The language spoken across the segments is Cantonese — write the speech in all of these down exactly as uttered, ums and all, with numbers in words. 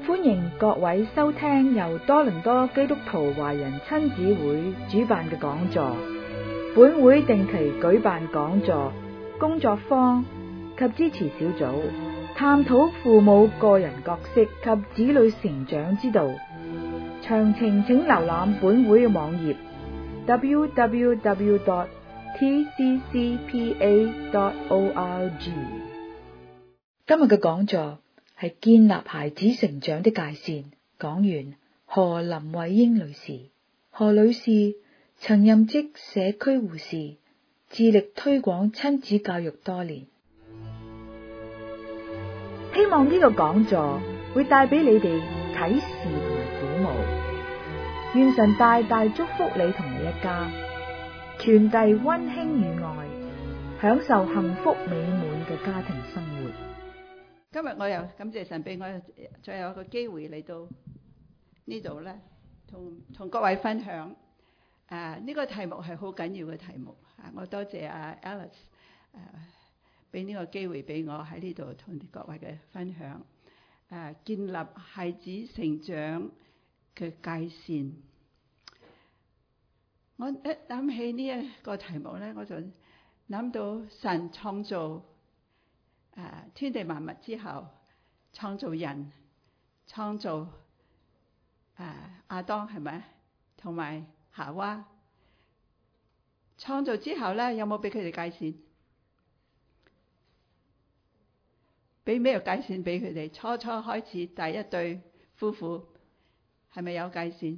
歡迎各位收聽由多倫多基督徒華人親子會主辦嘅講座。本會定期舉辦講座、工作坊及支持小組，探討父母個人角色及子女成長之道。詳情請瀏覽本會嘅網頁 double-u double-u double-u dot t c c p a dot org。今日嘅講座係建立孩子成長的界線，講員何林慧英女士。何女士曾任職社區護士，致力推廣親子教育多年。希望呢個講座會帶俾你哋啟示同埋鼓舞。願神大大祝福你同你一家，傳遞溫馨與愛，享受幸福美滿嘅家庭生活。 今日我又感謝神俾我再有一個機會嚟到呢度咧，同同各位分享。啊，呢個題目係好緊要嘅題目。啊，我多謝阿 Alice 誒俾呢個機會俾我喺呢度同各位嘅分享。誒，建立孩子成長嘅界線。我一諗起呢一個題目咧，我就諗到神創造誒、啊、天地萬物之後，創造人，創造誒、啊、亞當係咪？同埋夏娃。創造之後咧，有冇俾佢哋界線？俾咩界線俾佢哋？初初開始第一對夫婦係咪有界線？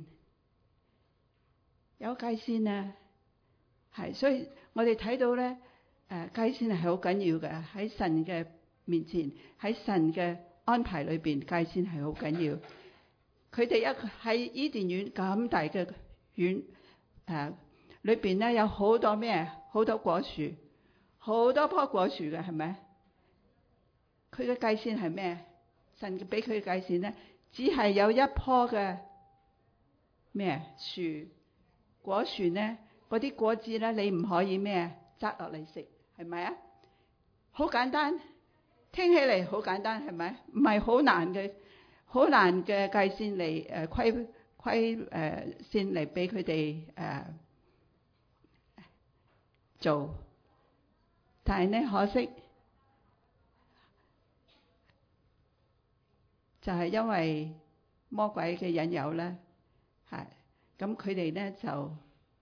有界線啊，係，所以我哋睇到咧。誒，界線係好緊要嘅，喺神嘅面前，喺神嘅安排裏邊，界線係好緊要。佢哋一喺伊甸園咁大嘅園，誒、呃，裏邊咧有好多咩？好多果樹，好多棵果樹嘅，係咪？佢嘅界線係咩？神俾佢嘅界線咧，只係有一棵嘅咩樹？果樹咧，嗰啲果子咧，你唔可以咩摘落嚟食。係咪啊？好簡單，聽起嚟好簡單，係咪？唔係好難嘅，好難嘅界線嚟誒規規誒線嚟俾佢哋誒做。但係呢，可惜就係因為魔鬼嘅引誘咧，係咁佢哋咧就誒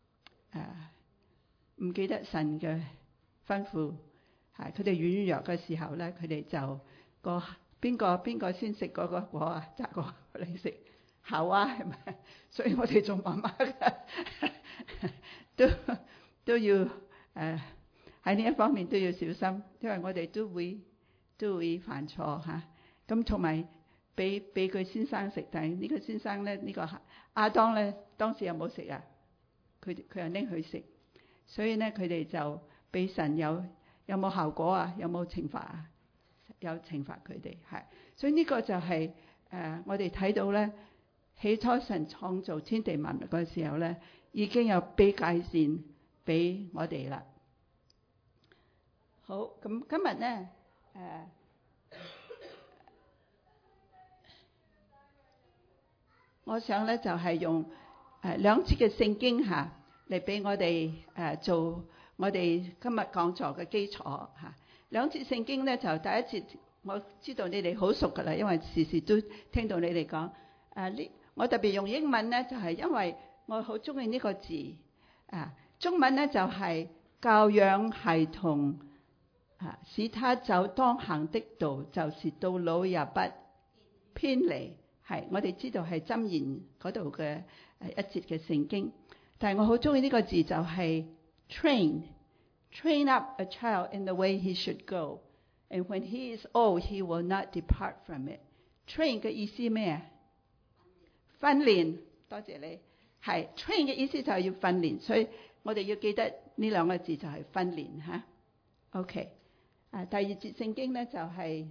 唔記得神嘅吩咐，係佢哋軟弱嘅時候咧，佢哋就個邊個邊個先食嗰個果啊？摘個嚟食，夏娃係咪？所以我哋做媽媽嘅都都要誒喺呢一方面都要小心，因為我哋都會都會犯錯嚇。咁同埋俾俾佢先生食，但係呢個先生咧，呢、呢個亞當咧當時有冇食啊？佢佢又拎佢食，所以咧佢哋就。俾神有有冇效果啊？有冇懲罰啊？有懲罰佢哋係，所以呢個就係、是、誒、呃、我哋睇到咧，起初神創造天地萬物嗰時候咧，已經有俾界線俾我哋啦。好，咁今日咧誒，我想咧就係、是、用誒兩節嘅聖經嚇嚟俾我哋誒、呃、做。我哋今日講座嘅基礎嚇，兩節聖經咧就第一節，我知道你哋好熟噶啦，因為時時都聽到你哋講。誒、啊、呢，我特別用英文咧，就係、是、因為我好中意呢個字。啊，中文咧就係、是、教養孩童，啊，使他走當行的道，就是到老也不偏離。係，我哋知道係箴言嗰度嘅誒一節嘅聖經，但係我好中意呢個字就係、是。Train, train up a child in the way he should go, and when he is old, he will not depart from it. Train 嘅意思咩啊？訓練，多謝你。係 train 嘅意思就係要訓練，所以我哋要記得呢兩個字就係訓練嚇。OK，啊，第二節聖經咧就係、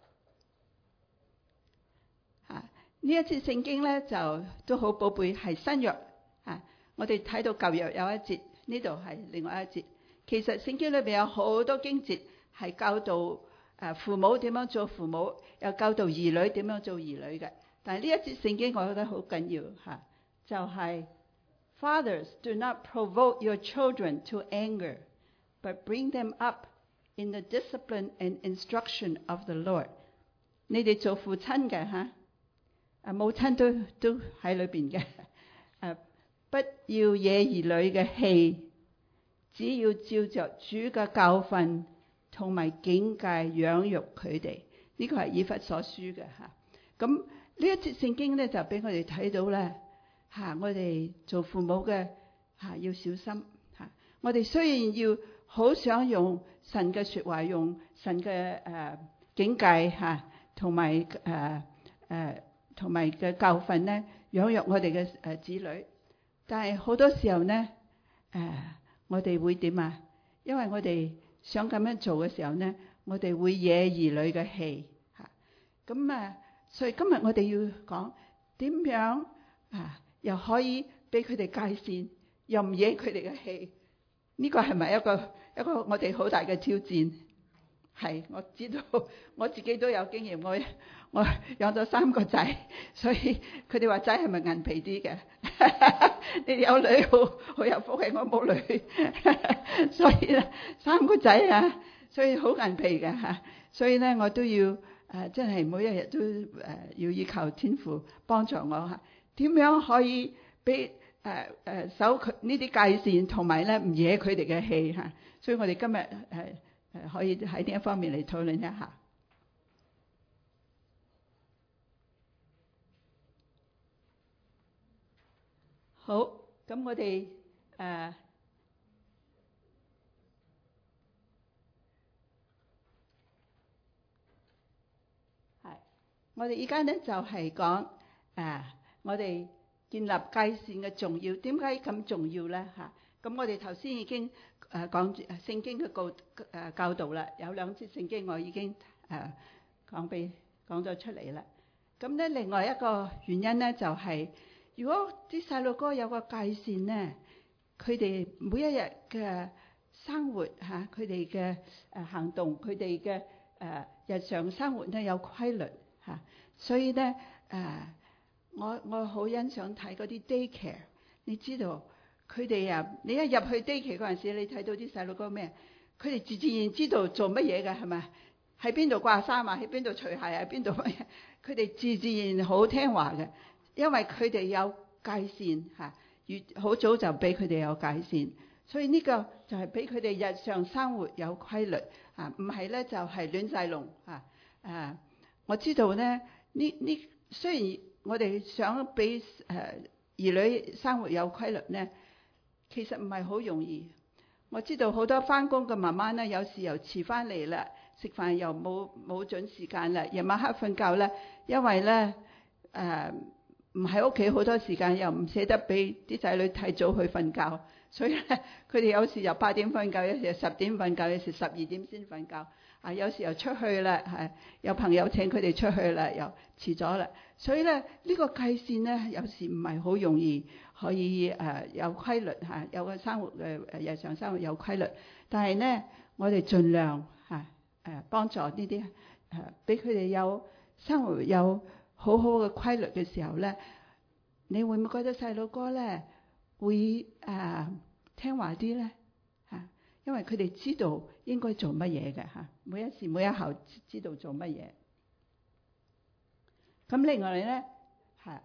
是、啊呢一節聖經咧就都好寶貝，係新約啊。我哋睇到舊約有一節。呢度係另外一節。其實聖經裏邊有好多經節係教導誒父母點樣做父母，又教導兒女點樣做兒女嘅。 但係呢一節聖經我覺得好緊要嚇，就係、是、Fathers do not provoke your children to anger, but bring them up in the discipline and instruction of the Lord。你哋做父親嘅嚇，啊母親都都喺裏邊嘅，誒不要惹兒女嘅氣，只要照着主嘅教訓同埋警戒養育佢哋。呢、這個係以弗所書嘅嚇。咁呢一節聖經咧就俾我哋睇到咧嚇，我哋做父母嘅嚇要小心嚇。我哋雖然要好想用神嘅説話，用神嘅誒、呃、警戒嚇，同埋誒誒同埋嘅教訓咧養育我哋嘅誒子女，但係好多時候咧誒、呃、我哋會點啊？因為我哋想咁樣做嘅時候咧，我哋會惹兒女嘅氣嚇。咁啊，所以今日我哋要講點樣啊，又可以俾佢哋界線，又唔惹佢哋嘅氣。呢個係咪一個一個我哋好大嘅挑戰？係，我知道我自己都有經驗，我我養咗三個仔，所以佢哋話仔係咪硬皮啲嘅？你有女好好有福氣，我冇女，所以咧三個仔啊，所以好硬皮嘅嚇。所以咧我都要誒、呃，真係每一日都誒、呃、要依靠天父幫助我嚇。點樣可以俾誒誒守佢呢啲界線，同埋咧唔惹佢哋嘅氣嚇？所以我哋今日誒。呃誒可以喺呢一方面嚟討論一下。好，咁我哋誒係，我哋依家咧就係講誒，我哋建立界線嘅重要。點解咁重要咧？嚇，咁我哋頭先已經誒講住聖經嘅告誒教導啦，有兩節聖經我已經誒講俾講咗出嚟啦。咁咧另外一個原因咧就係、是，如果啲細路哥有個界線咧，佢哋每一日嘅生活嚇，佢哋嘅誒行動，佢哋嘅誒日常生活咧有規律嚇，所以咧誒我我好欣賞睇嗰啲 daycare， 你知道。佢哋啊，你一入去 daycare 嗰陣時，你睇到啲細路哥咩？佢哋自自然知道做乜嘢嘅係咪？喺邊度掛衫啊？喺邊度除鞋啊？喺邊度乜嘢？佢哋自自然好聽話嘅，因為佢哋有界線嚇，越好早就俾佢哋有界線，所以呢個就係俾佢哋日常生活有規律啊，唔係咧就係亂晒龍啊！誒，我知道咧，呢呢雖然我哋想俾誒兒女生活有規律咧。其實唔係好容易，我知道好多返工嘅媽媽咧，有時又遲返嚟啦，食飯又冇冇準時間啦，夜晚黑瞓覺咧，因為咧誒唔喺屋企好多時間，又唔捨得俾啲仔女太早去瞓覺，所以咧佢哋有時又八點瞓覺，有時又十點瞓覺，有時十二點先瞓覺，啊有時又出去啦，係有朋友請佢哋出去啦，又遲咗啦，所以咧呢、呢個界線咧有時唔係好容易。可以誒、呃、有規律嚇，有個生活嘅誒日常生活有規律，但係咧我哋盡量嚇誒、呃、幫助呢啲誒，俾佢哋有生活有好好嘅規律嘅時候咧，你會唔會覺得細路哥咧會誒、呃、聽話啲咧嚇？因為佢哋知道應該做乜嘢嘅嚇，每一時每一刻知道做乜嘢。咁另外咧係。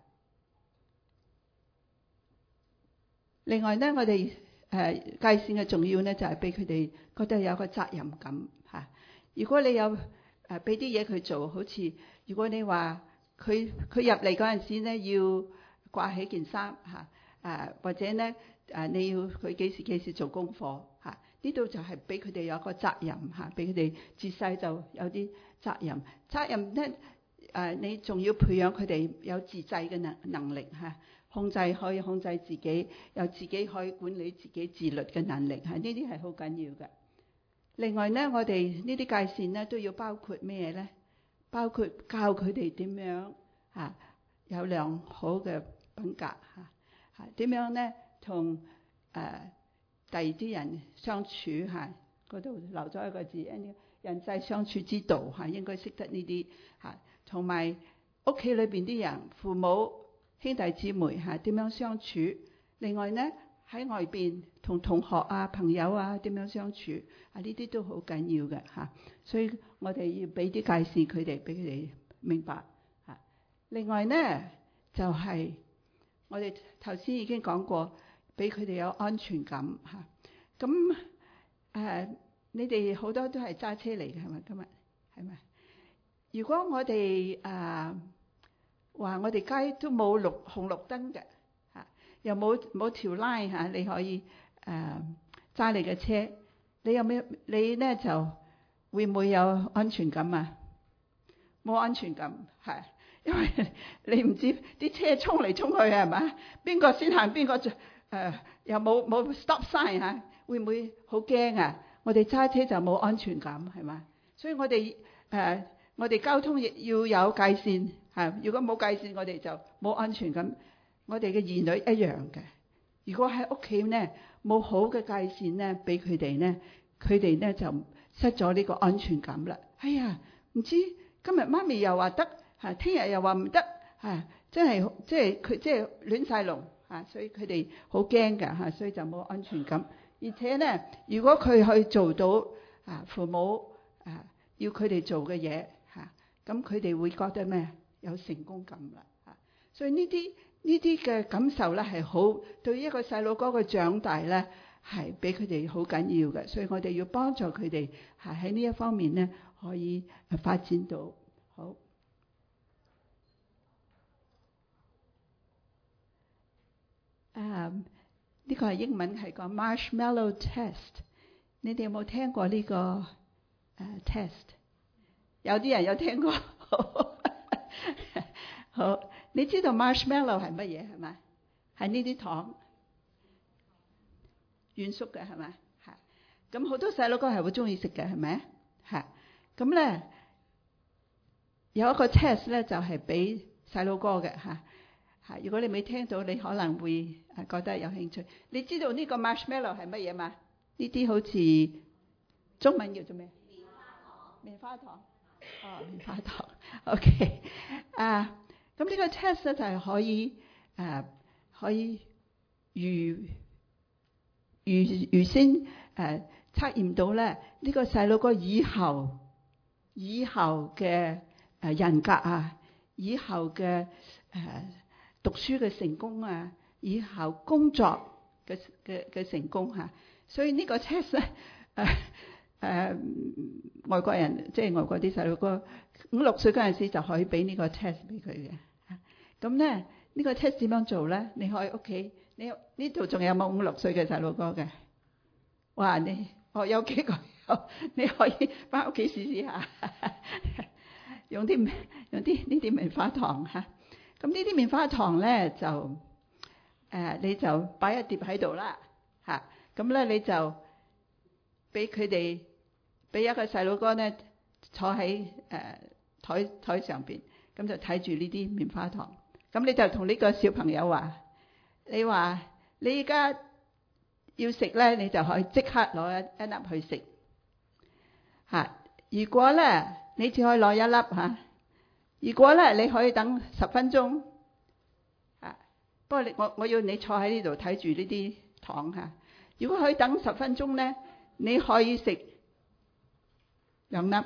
另外咧，我哋誒界線嘅重要咧，就係俾佢哋覺得有個責任感嚇。如果你有誒俾啲嘢佢做，好似如果你話佢佢入嚟嗰陣時咧，要掛起件衫嚇，誒或者咧誒你要佢幾時幾時做功課嚇，呢度就係俾佢哋有個責任嚇，俾佢哋自細就有啲責任。責任咧誒，你仲要培養佢哋有自制嘅能能力嚇。控制可以控制自己，有自己可以管理自己自律嘅能力，係呢啲係好緊要嘅。另外咧，我哋呢啲界線咧都要包括咩咧？包括教佢哋點樣嚇有良好嘅品格嚇嚇，點樣咧同誒第二啲人相處嚇，嗰度留咗一個字，人際相處之道嚇，應該識得呢啲嚇，同埋屋企裏邊啲人、父母、兄弟姊妹嚇點樣相處。另外呢，喺外邊同同學啊、朋友啊點樣相處啊，呢啲都好緊要嘅嚇。所以我哋要俾啲界線佢哋，俾佢哋明白嚇。另外呢，就係、是、我哋頭先已經講過，俾佢哋有安全感嚇。咁誒、呃，你哋好多都係揸車嚟嘅係咪？今日係咪？如果我哋誒話我哋街都冇綠紅綠燈嘅嚇，又冇冇條 line 嚇，你可以誒揸、呃、你嘅車，你有咩？你咧就會唔會有安全感啊？冇安全感係，因為你唔知啲車衝嚟衝去係咪？邊個先行邊個誒、呃？又冇冇 stop sign 嚇，會唔會好驚啊？我哋揸車就冇安全感係嘛？所以我哋誒、呃、我哋交通亦要有界線嚇。如果冇界線，我哋就冇安全感。我哋嘅兒女一樣嘅。如果喺屋企咧冇好嘅界線咧，俾佢哋咧，佢哋咧就失咗呢個安全感啦。哎呀，唔知今日媽咪又話得嚇，聽日又話唔得嚇，真係即係佢即係亂晒龍嚇，所以佢哋好驚㗎嚇，所以就冇安全感。而且咧，如果佢去做到啊父母啊要佢哋做嘅嘢嚇，咁佢哋會覺得咩？有成功感啦嚇。所以呢啲呢啲嘅感受咧係好，對於一個細路哥嘅長大咧係俾佢哋好緊要嘅。所以我哋要幫助佢哋係喺呢一方面咧可以發展到好。誒。呢個係英文係講 Marshmallow Test， 你哋有冇聽過呢、這個誒、uh, test？ 有啲人有聽過。好，你知道 Marshmallow 係乜嘢係咪？係呢啲糖軟縮嘅係咪？係。咁好多細路哥係好中意食嘅係咪？係。咁咧有一個 test 咧就係俾細路哥嘅嚇。嚇！如果你未聽到，你可能會誒覺得有興趣。你知道呢個 marshmallow 係乜嘢嘛？呢啲好似中文叫做咩？棉花糖。棉花糖。哦，棉花糖。OK。啊，咁呢個 test 咧就係可以誒、啊、可以預預預先誒、啊、測驗到咧呢個細路哥以後以後嘅誒人格啊，以後嘅誒。啊讀書嘅成功啊，以後工作嘅嘅嘅成功嚇，所以呢個 test 咧誒誒外國人即係外國啲細路哥五六歲嗰陣時就可以俾呢個 test 俾佢嘅。咁咧呢個 test 點樣做咧？你可以屋企，你呢度仲有冇五六歲嘅細路哥嘅？哇！你哦有幾個有，你可以翻屋企試試下，用啲用啲呢啲棉花糖嚇。咁呢啲棉花糖咧就誒、呃、你就擺一碟喺度啦嚇，咁咧你就俾佢哋俾一個細路哥咧坐喺誒台台上邊，咁就睇住呢啲棉花糖。咁你就同呢個小朋友話：你話你而家要食咧，你就可以即刻攞一一粒去食嚇。如果咧你只可以攞一粒嚇。如果咧你可以等十分鐘，啊！不過你我我要你坐喺呢度睇住呢啲糖嚇。如果可以等十分鐘咧，你可以食兩粒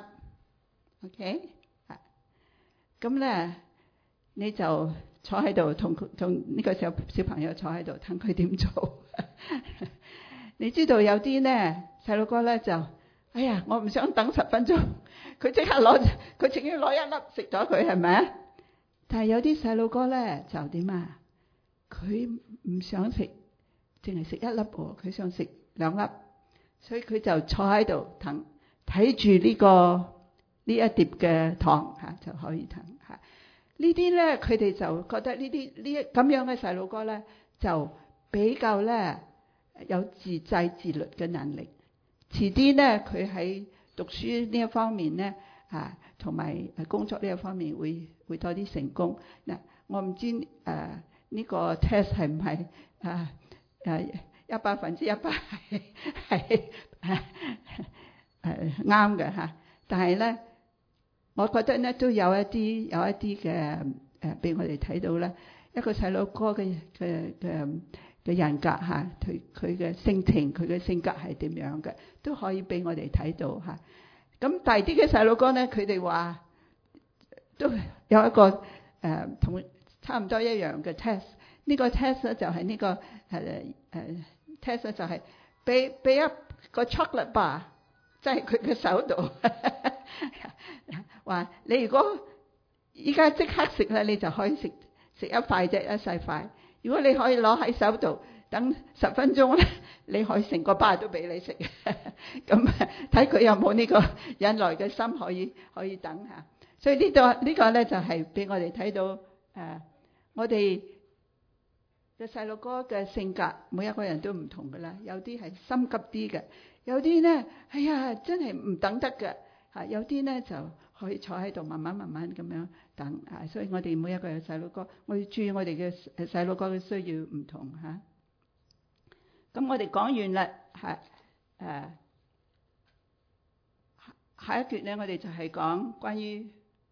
，OK？ 啊！咁咧你就坐喺度同同呢個小小朋友坐喺度，睇佢點做。你知道有啲咧細路哥咧就，哎呀，我唔想等十分鐘。佢即刻攞，佢淨要攞一粒食咗佢係咪啊？但係有啲細路哥咧就點啊？佢唔想食，淨係食一粒喎，佢想食兩粒，所以佢就坐喺度等，睇住呢個呢一碟嘅糖嚇就可以等嚇。呢啲咧佢哋就覺得呢啲呢咁樣嘅細路哥咧就比較咧有自制自律嘅能力。遲啲咧佢喺讀書呢一方面咧，啊，同埋誒工作呢一方面會會多啲成功。嗱、啊，我唔知誒呢、啊這個 test 係唔係誒誒一百分之一百係係誒誒啱嘅嚇，但係咧我覺得咧都有一啲有一啲嘅誒，俾我哋睇到咧一個細佬哥嘅嘅嘅嘅人格嚇，佢佢嘅性情，佢嘅性格係點樣嘅，都可以俾我哋睇到嚇。咁大啲嘅細佬哥咧，佢哋話都有一個誒同、呃、差唔多一樣嘅 test。呢個 test 咧就係呢、這個誒誒、呃、test 咧就係俾俾一個 chocolate bar，即係佢嘅手度。話你如果依家即刻食咧，你就可以食食一塊啫，一細塊。如果你可以攞喺手度等十分鐘咧，你可以成個巴都俾你食。咁睇佢有冇呢個忍耐嘅心，可以可以等下。所以呢度呢個咧就係俾我哋睇到誒、呃，我哋嘅細路哥嘅性格，每一個人都唔同噶啦。有啲係心急啲嘅，有啲咧哎呀真係唔等得嘅嚇，有啲咧就可以坐喺度慢慢慢慢咁樣等啊。所以我哋每一個嘅細路哥，我要注意我哋嘅誒細路哥嘅需要唔同嚇。咁、啊、我哋講完啦，係誒、啊、下一節咧，我哋就係講關於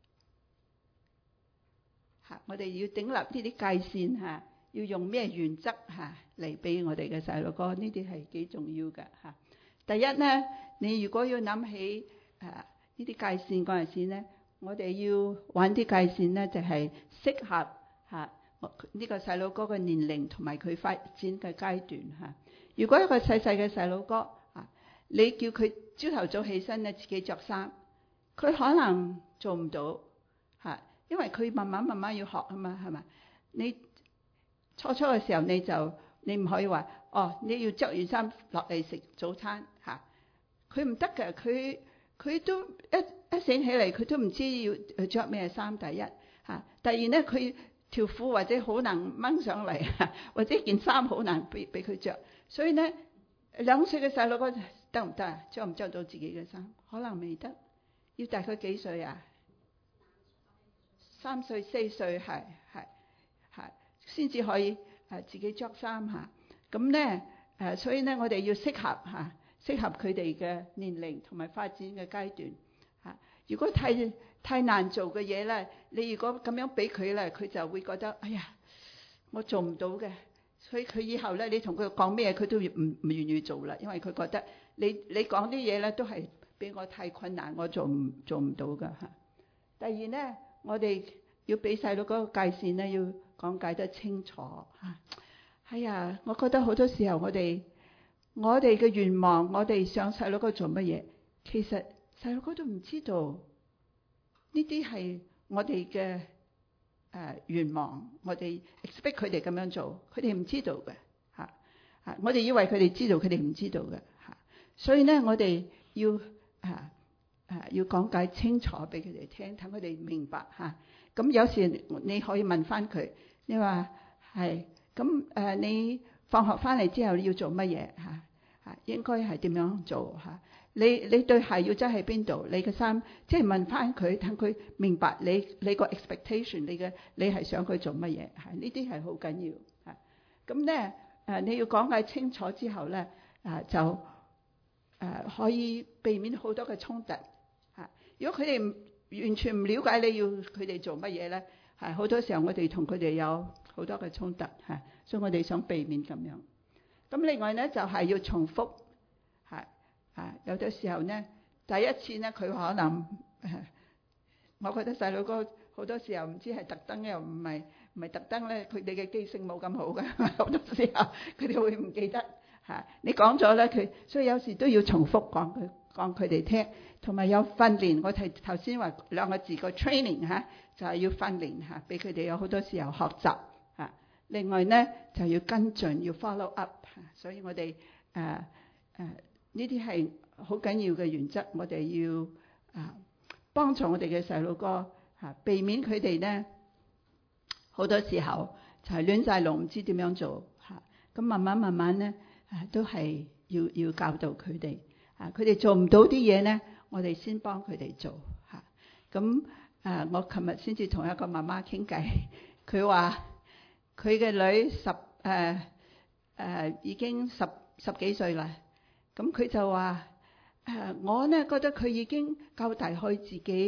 嚇、啊，我哋要訂立呢啲界線嚇。啊要用咩原則嚇嚟俾我哋嘅細路哥？呢啲係幾重要嘅嚇。第一咧，你如果要諗起誒呢啲界線嗰陣時咧，我哋要揾啲界線咧，就係適合嚇呢個細路哥嘅年齡同埋佢發展嘅階段嚇。如果一個細細嘅細路哥啊，你叫佢朝頭早起身咧，自己着衫，佢可能做唔到嚇，因為佢慢慢慢慢要學啊嘛，係嘛？你初初嘅時候你就你唔可以話哦，你要着完衫落嚟食早餐嚇，佢唔得嘅，佢佢都一一醒起嚟佢都唔知要着咩衫。第一嚇，第二咧佢條褲或者好難掹上嚟，或者件衫好難俾俾佢着。所以咧兩歲嘅細路哥得唔得啊？着唔着到自己嘅衫？可能未得，要大概幾歲啊？三歲四歲係係係。先至可以誒自己着衫嚇，咁咧誒，所以咧我哋要適合嚇，適合佢哋嘅年齡同埋發展嘅階段嚇。如果太太難做嘅嘢咧，你如果咁樣俾佢咧，佢就會覺得哎呀，我做唔到嘅，所以佢以後咧，你同佢講咩，佢都唔唔願意做啦，因為佢覺得你你講啲嘢咧都係俾我太困難，我做唔做唔到㗎嚇。第二咧，我哋要俾細路嗰個界線咧，要講解得清楚嚇。哎呀，我覺得好多時候我哋我哋嘅願望，我哋想細路哥做乜嘢，其實細路哥都唔知道呢啲係我哋嘅誒願望，我哋 expect 佢哋咁樣做，佢哋唔知道嘅嚇嚇。我哋以為佢哋知道，佢哋唔知道嘅嚇。所以咧，我哋要誒誒要講解清楚俾佢哋聽，等佢哋明白嚇。咁有時你可以問翻佢，你話係咁誒？你放學翻嚟之後要做乜嘢嚇嚇？應該係點樣做嚇？你你對鞋要執喺邊度？你嘅衫即係問翻佢，等佢明白你你個 expectation， 你嘅你係想佢做乜嘢嚇？呢啲係好緊要嚇。咁咧誒，你要講解清楚之後咧啊，就誒、啊、可以避免好多嘅衝突嚇。如果佢哋唔完全唔了解你要佢哋做乜嘢咧，係好多時候我哋同佢哋有好多嘅衝突嚇，所以我哋想避免咁樣。咁另外咧就係要重複係啊，有啲時候咧第一次咧佢可能，我覺得細路哥好多時候唔知係特登又唔係唔係特登咧，佢哋嘅記性冇咁好嘅，好多時候佢哋會唔記得嚇。你講咗咧佢，所以有時都要重複講佢講佢哋聽。同埋有訓練，我睇頭先話兩個字個 training 嚇，就係要訓練嚇，俾佢哋有好多時候學習嚇。另外咧就要跟進，要 follow up 嚇。所以我哋誒誒呢啲係好緊要嘅原則，我哋要啊幫助我哋嘅細路哥嚇，避免佢哋咧好多時候就係亂晒龍，唔知點樣做嚇。咁慢慢慢慢咧啊，都係要要教導佢哋啊，佢哋做唔到啲嘢咧。我哋先幫佢哋做嚇，咁誒，我琴日先至同一個媽媽傾偈，佢話佢嘅女十誒誒、呃呃、已經十十幾歲啦，咁佢就話誒、呃、我咧覺得佢已經夠大可以自己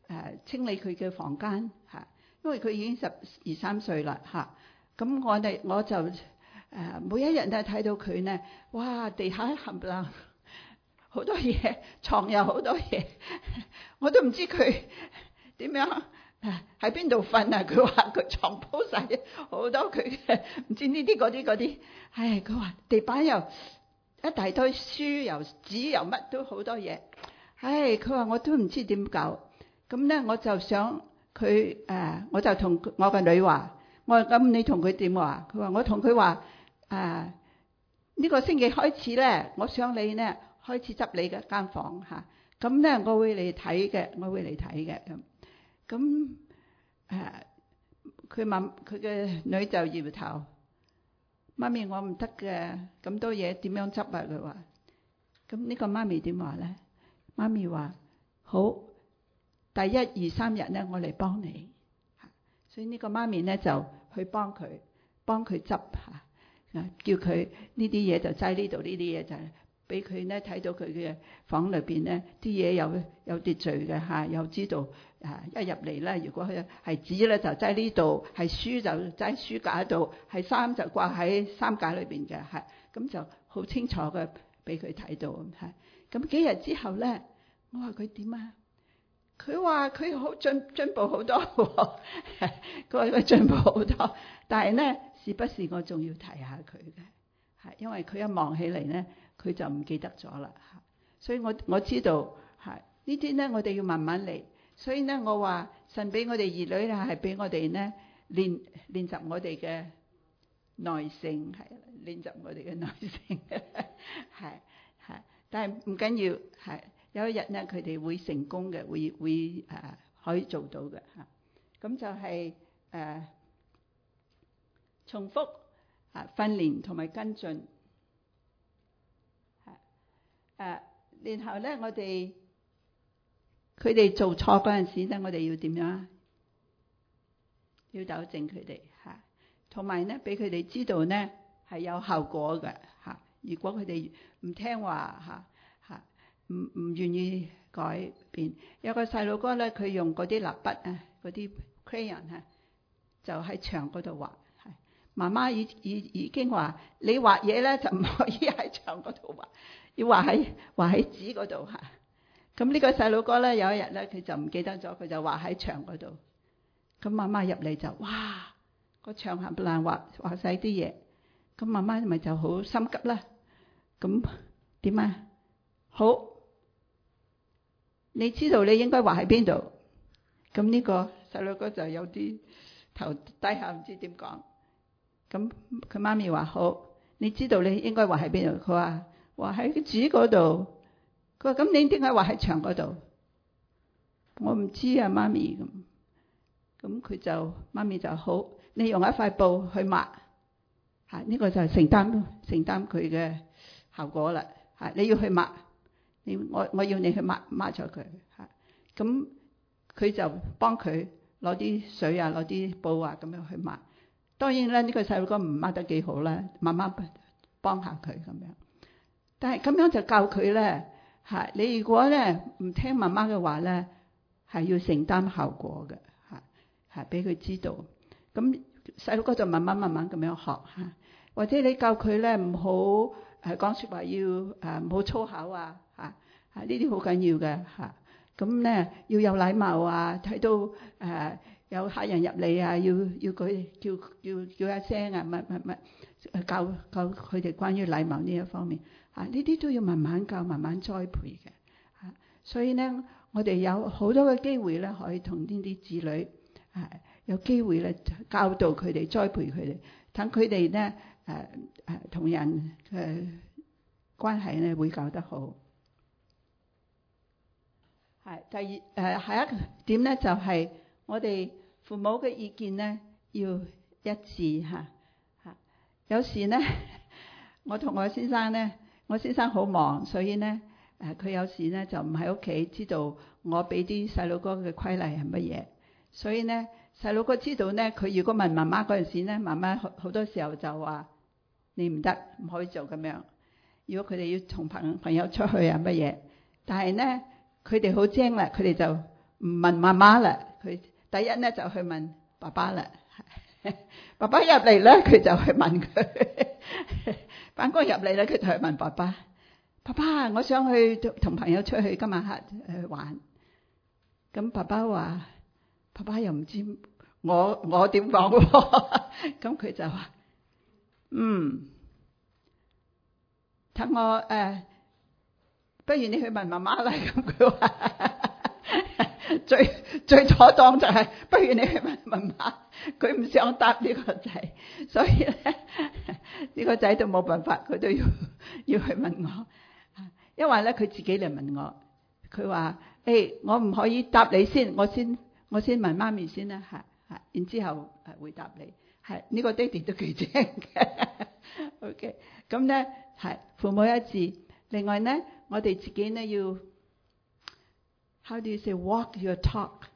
誒清理佢嘅房間嚇，因為佢已經十二三歲啦嚇。咁我哋我就誒每一日都睇到佢呢，哇！地下冚唪唥好多嘢，床又好多嘢，我都唔知佢點樣喺邊度瞓啊！佢話佢床鋪晒好多佢嘅唔知呢啲嗰啲嗰啲，唉！佢話地板又一大堆書又紙又乜都好多嘢，唉！佢話我都唔知點搞，咁咧我就想佢誒，我就同我個女話，我話咁你同佢點話？佢話我同佢話誒呢個星期開始咧，我想你咧開始執你嘅間房嚇，咁咧我會嚟睇嘅，我會嚟睇嘅咁。咁誒，佢問佢嘅女就搖頭，媽咪我唔得嘅，咁多嘢點樣執啊？佢話，咁呢個媽咪點話咧？媽咪話好，第一二三日咧，我嚟幫你。所以呢個媽咪咧就去幫佢，幫佢執嚇，叫佢呢啲嘢就擠呢度，呢啲嘢就俾佢咧睇到佢嘅房裏邊咧啲嘢有有秩序嘅嚇，又知道。啊！一入嚟咧，如果佢係紙咧就擠呢度，係書就擠書架度，係衫就掛喺衫架裏邊嘅，係咁就好清楚嘅俾佢睇到咁係。咁幾日之後咧，我話佢點啊？佢話佢好進進步好多喎，佢話佢進步好多，但係咧時不時我仲要提下佢嘅，係因為佢一忙起嚟咧，佢就唔記得咗啦。所以我我知道係呢啲咧，我哋要慢慢嚟。所以咧，我話神俾我哋兒女咧，係俾我哋咧練練習我哋嘅耐性，係練習我哋嘅耐性，係係。但係唔緊要，係有一日咧，佢哋會成功嘅，會會誒、呃、可以做到嘅嚇。咁就係、是、誒、呃、重複啊訓練同埋跟進，係誒、呃。然後咧，我哋。佢哋做錯嗰陣時咧，我哋要點樣？要糾正佢哋嚇，同埋咧俾佢哋知道咧係有效果嘅嚇。如果佢哋唔聽話嚇嚇，唔唔願意改變，有個細路哥咧，佢用嗰啲蠟筆啊，嗰啲 crayon 嚇，就喺牆嗰度畫。係媽媽已已已經話：你畫嘢咧就唔可以喺牆嗰度畫，要畫喺畫喺紙嗰度嚇。咁呢個細佬哥咧，有一日咧，佢就唔記得咗，佢就畫喺牆嗰度。咁媽媽入嚟就哇，個牆冚唪唥畫畫晒啲嘢。咁媽媽咪就好心急啦。咁點啊？好，你知道你應該畫喺邊度？咁呢個細佬哥就有啲頭低下，唔知點講。咁佢媽咪話好，你知道你應該畫喺邊度？佢話畫喺紙嗰度。佢話：咁你點解畫喺牆嗰度？我唔知啊，媽咪咁。咁佢就媽咪就好，你用一塊布去抹嚇，呢、這個就係承擔承擔佢嘅效果啦嚇。你要去抹，你我我要你去抹抹咗佢嚇。咁佢就幫佢攞啲水啊，攞啲布啊咁樣去抹。當然啦，呢、這個細路哥唔抹得幾好啦，媽媽幫下佢咁樣。但係咁樣就教佢咧。係你如果咧唔聽媽媽嘅話咧，係要承擔效果嘅嚇，係俾佢知道。咁細路哥就慢慢慢慢咁樣學嚇，或者你教佢咧唔好誒講説話要誒唔好粗口啊嚇，啊呢啲好緊要嘅嚇。咁咧要有禮貌啊，睇到誒、呃、有客人入嚟啊，要要佢叫叫叫一聲啊，乜乜乜教教佢哋關於禮貌呢一方面。啊！呢啲都要慢慢教、慢慢栽培嘅。啊，所以咧，我哋有好多嘅機會咧，可以同呢啲子女啊，有機會咧教導佢哋、栽培佢哋，等佢哋咧誒誒同人嘅關係咧會教得好。係第二誒，下一點咧就係、是、我哋父母嘅意見咧要一致嚇嚇。有時咧，我同我先生咧。我先生好忙，所以咧誒，佢有時咧就唔喺屋企，知道我俾啲細佬哥嘅規例係乜嘢。所以咧細佬哥知道咧，佢如果問媽媽嗰陣時咧，媽媽好好多時候就話你唔得，唔可以做咁樣。如果佢哋要同朋朋友出去啊乜嘢，但係咧佢哋好精啦，佢哋就唔問媽媽啦，佢第一咧就去問爸爸啦。爸爸入嚟咧，佢就去問佢。返工入嚟咧，佢就去問爸爸：爸爸，我想去同朋友出去今晚黑去玩。咁爸爸話：爸爸又唔知我我點講喎。咁佢就話：嗯，等我誒、呃，不如你去問媽媽啦。咁佢話最最妥當就係、是，不如你去問媽媽。佢唔想答呢個仔，所以咧呢個仔都冇辦法，佢都要要去問我。因為咧佢自己嚟問我，佢話：誒、hey，我唔可以答你先，我先我先問媽咪先啦，嚇嚇，然之後誒回答你。係呢、這個爹哋都幾正嘅。OK，咁咧係父母一致。另外咧，我哋自己咧要 How do you say walk your talk？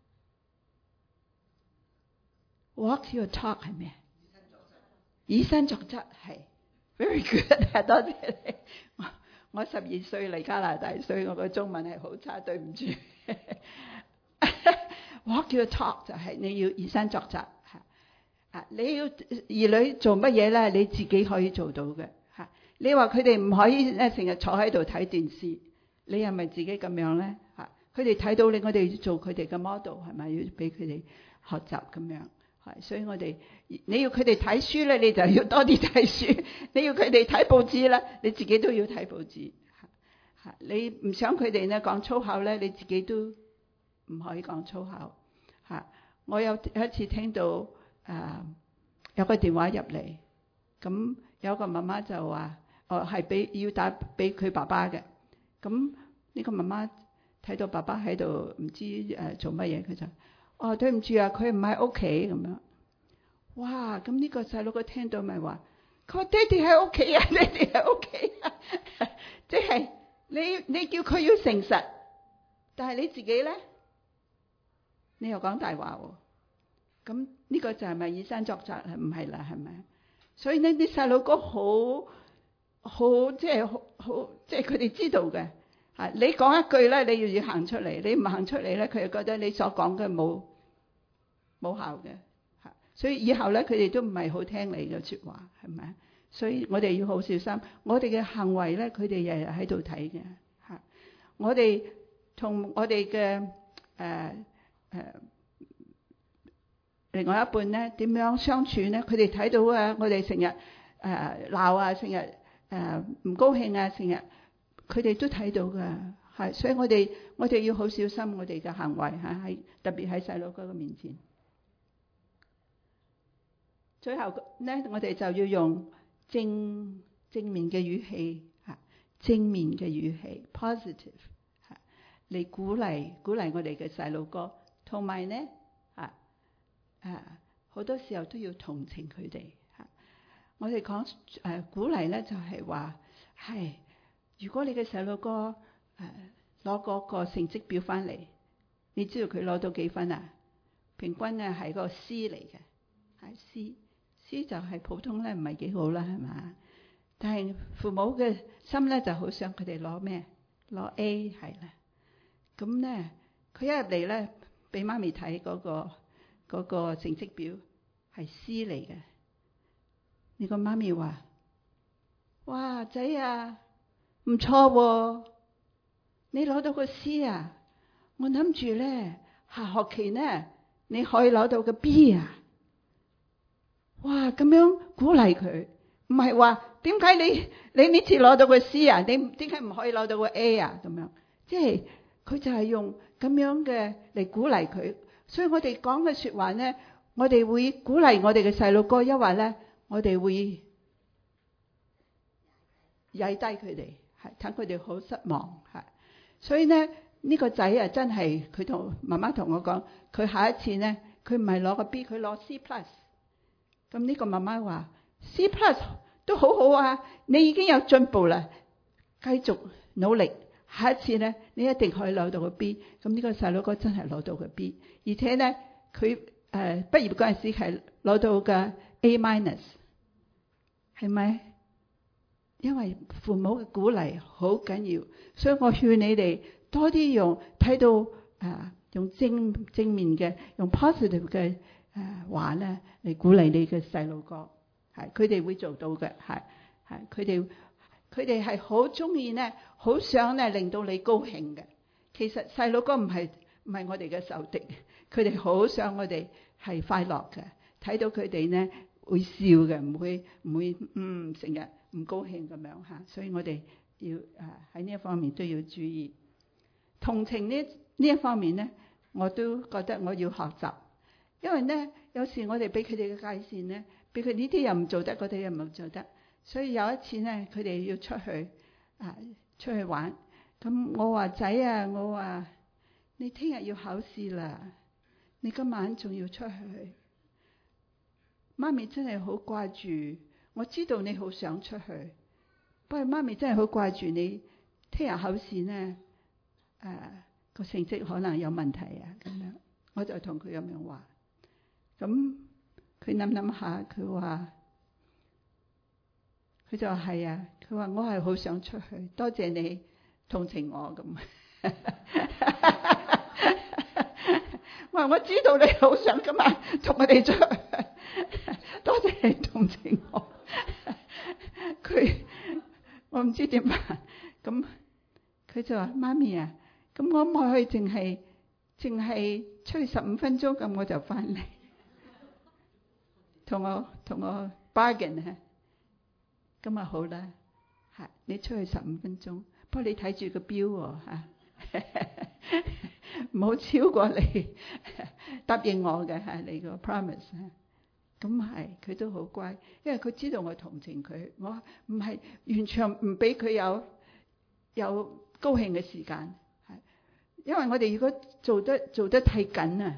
Walk your talk 係咩？以身作則係 very good， 多謝你。我我十二歲嚟加拿大，所以我個中文係好差，對唔住。Walk your talk 就係你要以身作則嚇。啊，你要兒女做乜嘢咧？你自己可以做到嘅嚇。你話佢哋唔可以咧，成日坐喺度睇電視，你係咪自己咁樣咧嚇？佢哋睇到你，我哋要做佢哋嘅 model 係咪？要俾佢哋學習咁樣。係，所以我哋你要佢哋睇書咧，你就要多啲睇書；你要佢哋睇報紙咧，你自己都要睇報紙。嚇，你唔想佢哋咧講粗口咧，你自己都唔可以講粗口。嚇，我有有一次聽到誒、呃、有個電話入嚟，咁有個媽媽就話：哦，係俾要打俾佢爸爸嘅。咁呢個媽媽睇到爸爸喺度唔知誒、呃、做乜嘢，佢就。哦，對唔住啊，佢唔喺屋企咁樣。哇！咁呢個細佬哥聽到咪話：佢話爹哋喺屋企啊，爹哋喺屋企啊。即係你你叫佢要誠實，但係你自己咧，你又講大話喎。咁呢個就係咪以身作則？唔係啦，係咪？所以呢啲細佬哥好好即係好好即係佢哋知道嘅。啊！你講一句咧，你要要行出嚟，你唔行出嚟咧，佢就覺得你所講嘅冇冇效嘅。嚇，所以以後咧，佢哋都唔係好聽你嘅説話，係咪啊？所以我哋要好小心，我哋嘅行為咧，佢哋日日喺度睇嘅。嚇，我哋同我哋嘅誒誒另外一半咧點樣相處咧？佢哋睇到啊，我哋成日誒鬧啊，成日誒唔高興啊，成日。佢哋都睇到㗎，係，所以我哋我哋要好小心我哋嘅行為嚇，喺特別喺細佬哥嘅面前。最後咧，我哋就要用正正面嘅語氣嚇，正面嘅語氣 positive 嚇嚟鼓勵鼓勵我哋嘅細佬哥，同埋咧嚇誒好多時候都要同情佢哋嚇。我哋講誒鼓勵咧，就係話係。如果你嘅細路哥誒攞嗰個成績表翻嚟，你知道佢攞到幾分啊？平均咧係個 C 嚟嘅，係 C，C 就係普通咧，唔係幾好啦，係嘛？但係父母嘅心咧就好想佢哋攞咩？攞 A 係啦。咁咧佢一入嚟咧，俾媽咪睇嗰個嗰個成績表係 C 嚟嘅。你個媽咪話：哇仔啊！唔錯喎，你攞到個 C 啊！我諗住咧下學期咧你可以攞到個 B 啊！哇，咁樣鼓勵佢，唔係話點解你你呢次攞到個 C 啊？你點解唔可以攞到個 A 啊？咁樣，即係佢就係用咁樣嘅嚟鼓勵佢。所以我哋講嘅說話咧，我哋會鼓勵我哋嘅細路哥，因為咧我哋會曳低佢哋。等佢哋好失望，係，所以咧呢個仔啊真係佢同媽媽同我講，佢下一次咧佢唔係攞個 B， 佢攞 C plus。咁呢個媽媽話 C plus 都好好啊，你已經有進步啦，繼續努力，下一次咧你一定可以攞到個 B。咁呢個細佬哥真係攞到個 B， 而且咧佢誒畢業嗰陣時係攞到個 A minus， 係咪？因為父母嘅鼓勵好緊要，所以我勸你哋多啲用睇到誒用正正面嘅，用 positive 嘅誒話咧嚟鼓勵你嘅細路哥，係佢哋會做到嘅，係係佢哋佢哋係好中意咧，好想咧令到你高興嘅。其實細路哥唔係唔係我哋嘅仇敵，佢哋好想我哋係快樂嘅，睇到佢哋咧會笑嘅，唔會唔會嗯成日唔高興咁樣嚇，所以我哋要誒喺呢一方面都要注意。同情呢呢一方面咧，我都覺得我要學習，因為咧有時我哋俾佢哋嘅界線咧，俾佢呢啲又唔做得，嗰啲又唔做得，所以有一次咧，佢哋要出去啊出去玩，咁我話仔啊，我話你聽日要考試啦，你今晚仲要出去，媽咪真係好掛住，我知道你好想出去，不過媽咪真係好掛住你，聽日考試呢，誒、呃、個成績可能有問題啊，咁樣我就同佢咁樣話，咁佢諗諗下，佢話佢就話係啊，佢話我係好想出去，多謝你同情我咁。我話我知道你好想今晚同我哋出去，多謝你同情我。佢我唔知點辦，咁佢就話媽咪啊，咁我可唔可以淨係淨係出去十五分鐘，咁我就翻嚟，同我同我 bargain 啊，咁啊好啦，係你出去十五分鐘，不過你睇住個錶喎嚇。唔好超過你答應我嘅係你個 promise， 咁係佢都好乖，因為佢知道我同情佢，我唔係完全唔俾佢有有高興嘅時間，係因為我哋如果做得做得太緊啊，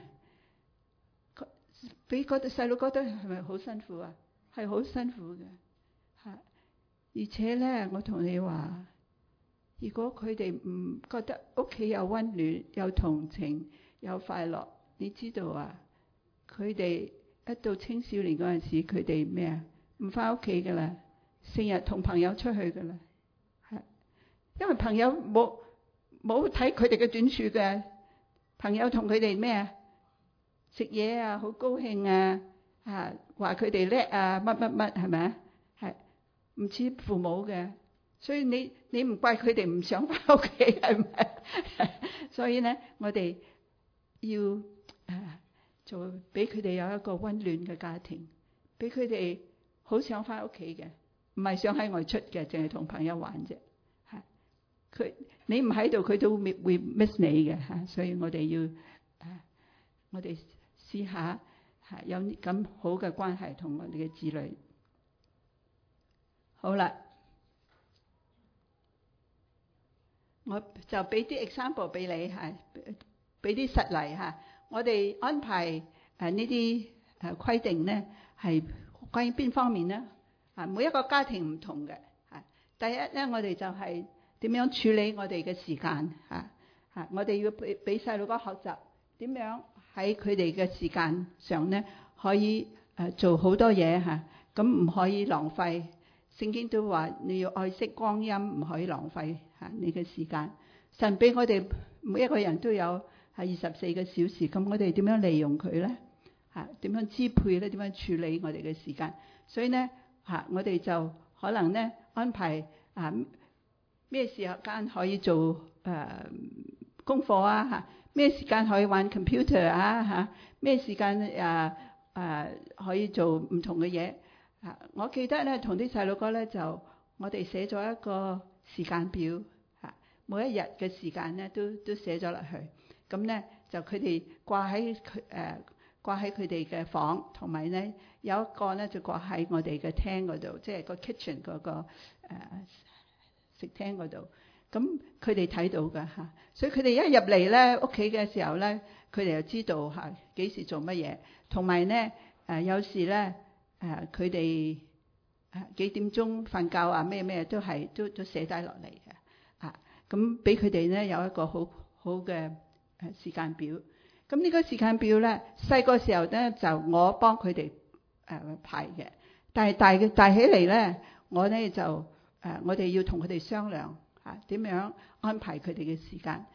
俾嗰啲細路覺得係咪好辛苦啊？係好辛苦嘅，係而且咧，我同你話。如果佢哋唔覺得屋企有溫暖、有同情、有快樂，你知道啊？佢哋一到青少年嗰陣時，佢哋咩啊？唔返屋企噶啦，成日同朋友出去噶啦，係因為朋友冇冇睇佢哋嘅短處嘅，朋友同佢哋咩啊？食嘢啊，好高興啊，啊話佢哋叻啊，乜乜乜係咪啊？係唔似父母嘅。所以你你唔怪佢哋唔想翻屋企係咪？所以咧，我哋要誒、啊、做俾佢哋有一個溫暖嘅家庭，俾佢哋好想翻屋企嘅，唔係想喺外出嘅，淨係同朋友玩啫。係佢你唔喺度，佢都會會 miss 你嘅嚇。所以我哋要誒、啊，我哋試下係有咁好嘅關係同我哋嘅子女。好啦。我就俾啲 example 俾你嚇，俾啲實例嚇。我哋安排誒呢啲誒規定咧，係關於邊方面咧？啊，每一個家庭唔同嘅嚇。第一咧，我哋就係點樣處理我哋嘅時間嚇嚇。我哋要俾俾細路哥學習點樣喺佢哋嘅時間上咧，可以誒做好多嘢嚇。咁唔可以浪費。聖經都話你要愛惜光陰，唔可以浪費嚇你嘅時間。神俾我哋每一個人都有係二十四個小時，咁我哋點樣利用佢咧？嚇點樣支配咧？點樣處理我哋嘅時間？所以咧嚇，我哋就可能咧安排啊咩時間可以做誒、呃、功課啊嚇？咩時間可以玩 computer 啊嚇？咩時間誒誒可以做唔同嘅嘢？啊！我記得咧，同啲細路哥咧就我哋寫咗一個時間表，嚇每一日嘅時間咧都都寫咗落去。咁咧就佢哋掛喺佢誒掛喺佢哋嘅房，同埋咧有一個咧就掛喺我哋嘅廳嗰度，即係個 kitchen 嗰個誒食廳嗰度。咁佢哋睇到㗎嚇，所以佢哋一入嚟咧屋企嘅時候咧，佢哋就知道嚇幾時做乜嘢，同埋咧誒有時咧。誒佢哋誒幾點鐘瞓覺啊？咩咩都係都都寫低落嚟嘅啊！咁俾佢哋咧有一個好好嘅誒時間表。咁呢個時間表咧，細個時候咧就我幫佢哋誒排嘅，但係大嘅大起嚟咧，我咧就誒、呃、我哋要同佢哋商量嚇點樣安排佢哋嘅時間。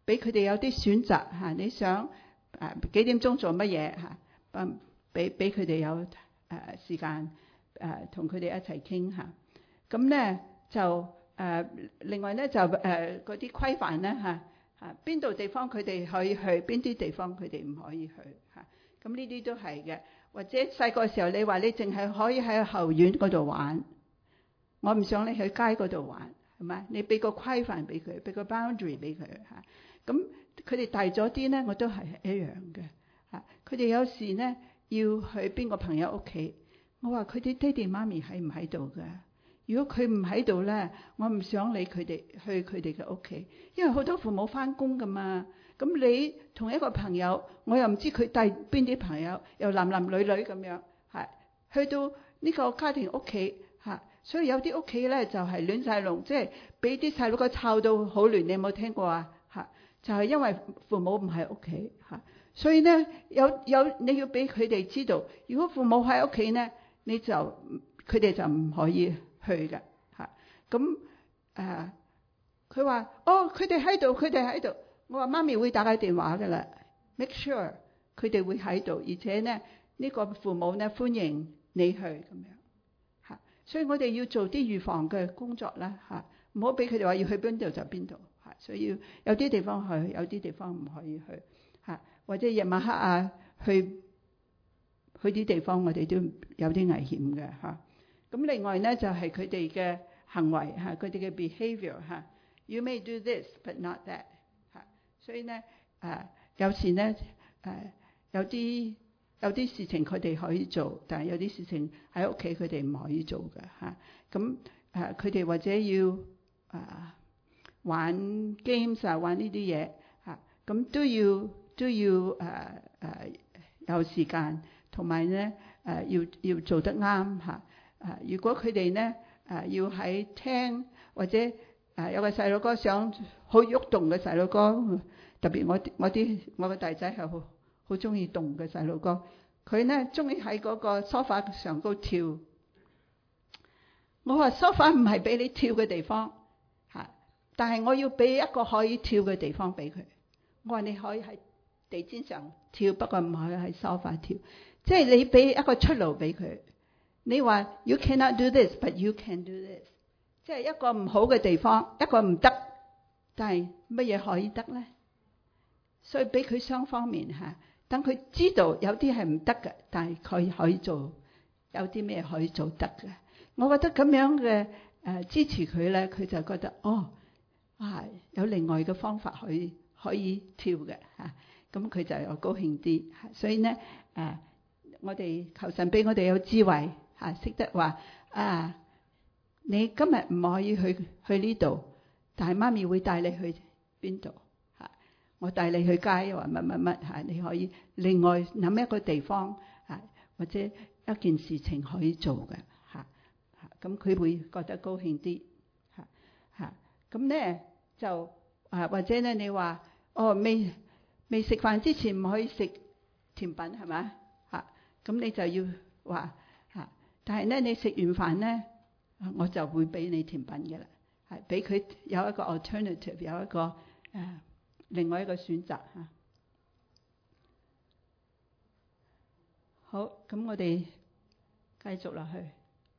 俾佢哋有啲選擇嚇。你想誒幾點鐘做乜嘢嚇？誒俾俾佢哋有誒時間誒同佢哋一齊傾嚇。咁咧就誒、呃、另外咧就誒嗰啲規範咧嚇嚇邊度地方佢哋可以去，邊啲地方佢哋唔可以去嚇。咁呢啲都係嘅。或者細個時候你話你淨係可以喺後院嗰度玩，我唔想你去街嗰度玩，係咪？你俾個規範俾佢，俾個 boundary 俾佢嚇。咁佢哋大咗啲咧，我都係一樣嘅嚇。佢哋有時咧要去邊個朋友屋企，我話佢哋爹哋媽咪喺唔喺度㗎？如果佢唔喺度咧，我唔想理佢哋去佢哋嘅屋企，因為好多父母翻工㗎嘛。咁你同一個朋友，我又唔知佢帶邊啲朋友，又男男女女咁樣，係去到呢個家庭屋企嚇，所以有啲屋企咧就係亂晒龍，即係俾啲細佬哥湊到好亂。你有冇聽過啊？嚇，就係因為父母唔喺屋企嚇，所以咧有有你要俾佢哋知道，如果父母喺屋企咧，你就佢哋就唔可以去嘅嚇。咁誒，佢話哦，佢哋喺度，佢哋喺度。我話媽咪會打個電話㗎啦 ，make sure 佢哋會喺度，而且咧呢個父母咧歡迎你去咁樣嚇。所以我哋要做啲預防嘅工作啦嚇，唔好俾佢哋話要去邊度就邊度嚇。所以要有啲地方去，有啲地方唔可以去嚇，或者夜晚黑啊去去啲地方，我哋都有啲危險嘅嚇。咁另外咧就係佢哋嘅行為嚇，佢哋嘅 behaviour 嚇。You may do this but not that。所以咧，誒、呃、有時咧，誒、呃、有啲有啲事情佢哋可以做，但係有啲事情喺屋企佢哋唔可以做嘅嚇。咁誒佢哋或者要誒、呃、玩 games 啊，玩呢啲嘢嚇，咁、啊、都要都要誒誒、呃呃、有時間，同埋咧誒要要做得啱嚇。誒、啊、如果佢哋咧誒要喺廳或者誒、呃、有個細路哥想好喐動嘅細路哥。特別我我啲我個大仔係好好中意動嘅細路哥，佢咧中意喺嗰個梳化上高跳。我話梳化唔係俾你跳嘅地方嚇，但係我要俾一個可以跳嘅地方俾佢。我話你可以喺地氈上跳，不過唔可以喺梳化跳。即係你俾一個出路俾佢。你話 You cannot do this, but you can do this。即係一個唔好嘅地方，一個唔得，但係乜嘢可以得咧？所以俾佢雙方面嚇，等佢知道有啲係唔得嘅，但係佢可以做，有啲咩可以做得嘅。我覺得咁樣嘅誒、呃、支持佢咧，佢就覺得哦，啊有另外嘅方法可以可以跳嘅嚇，咁、啊、佢就又高興啲。所以咧誒、呃，我哋求神俾我哋有智慧嚇，識、啊、得話啊，你今日唔可以去去呢度，但係媽咪會帶你去邊度？我帶你去街，又話乜乜乜嚇，你可以另外諗一個地方嚇，或者一件事情可以做嘅嚇嚇，咁佢會覺得高興啲嚇嚇。咁咧就啊，或者咧你話哦，未未食飯之前唔可以食甜品係咪嚇？咁你就要話嚇，但係咧你食完飯咧，我就會俾你甜品嘅啦，係俾佢有一個 alternative， 有一個誒。呃另外一個選擇嚇，好，咁我哋繼續落去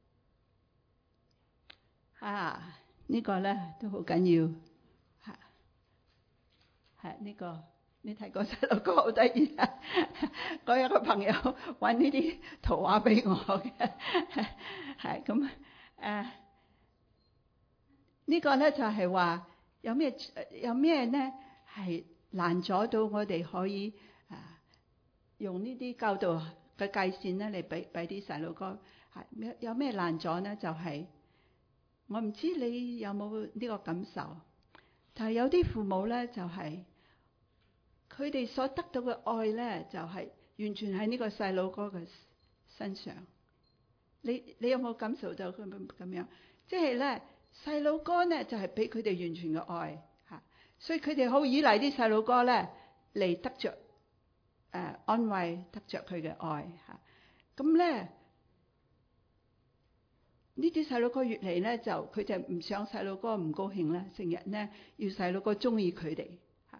啊！呢個咧都好緊要嚇，係呢個你睇個細路哥好得意啊！我有個朋友揾呢啲圖畫俾我嘅，係咁誒，呢個咧就係話有咩有咩咧？係難阻到我哋可以啊用呢啲教導嘅界線咧嚟俾俾啲細路哥係有咩難阻咧？就係、是、我唔知你有冇呢個感受，但係有啲父母咧就係佢哋所得到嘅愛咧就係、是、完全喺呢個細路哥嘅身上。你你有冇感受到佢咁樣？即係咧細路哥咧就係俾佢哋完全嘅愛。所以佢哋好依賴啲細路哥咧嚟得着誒、呃、安慰，得着佢嘅愛嚇。咁咧呢啲細路哥越嚟咧就佢就唔想細路哥唔高興咧，成日咧要細路哥中意佢哋嚇。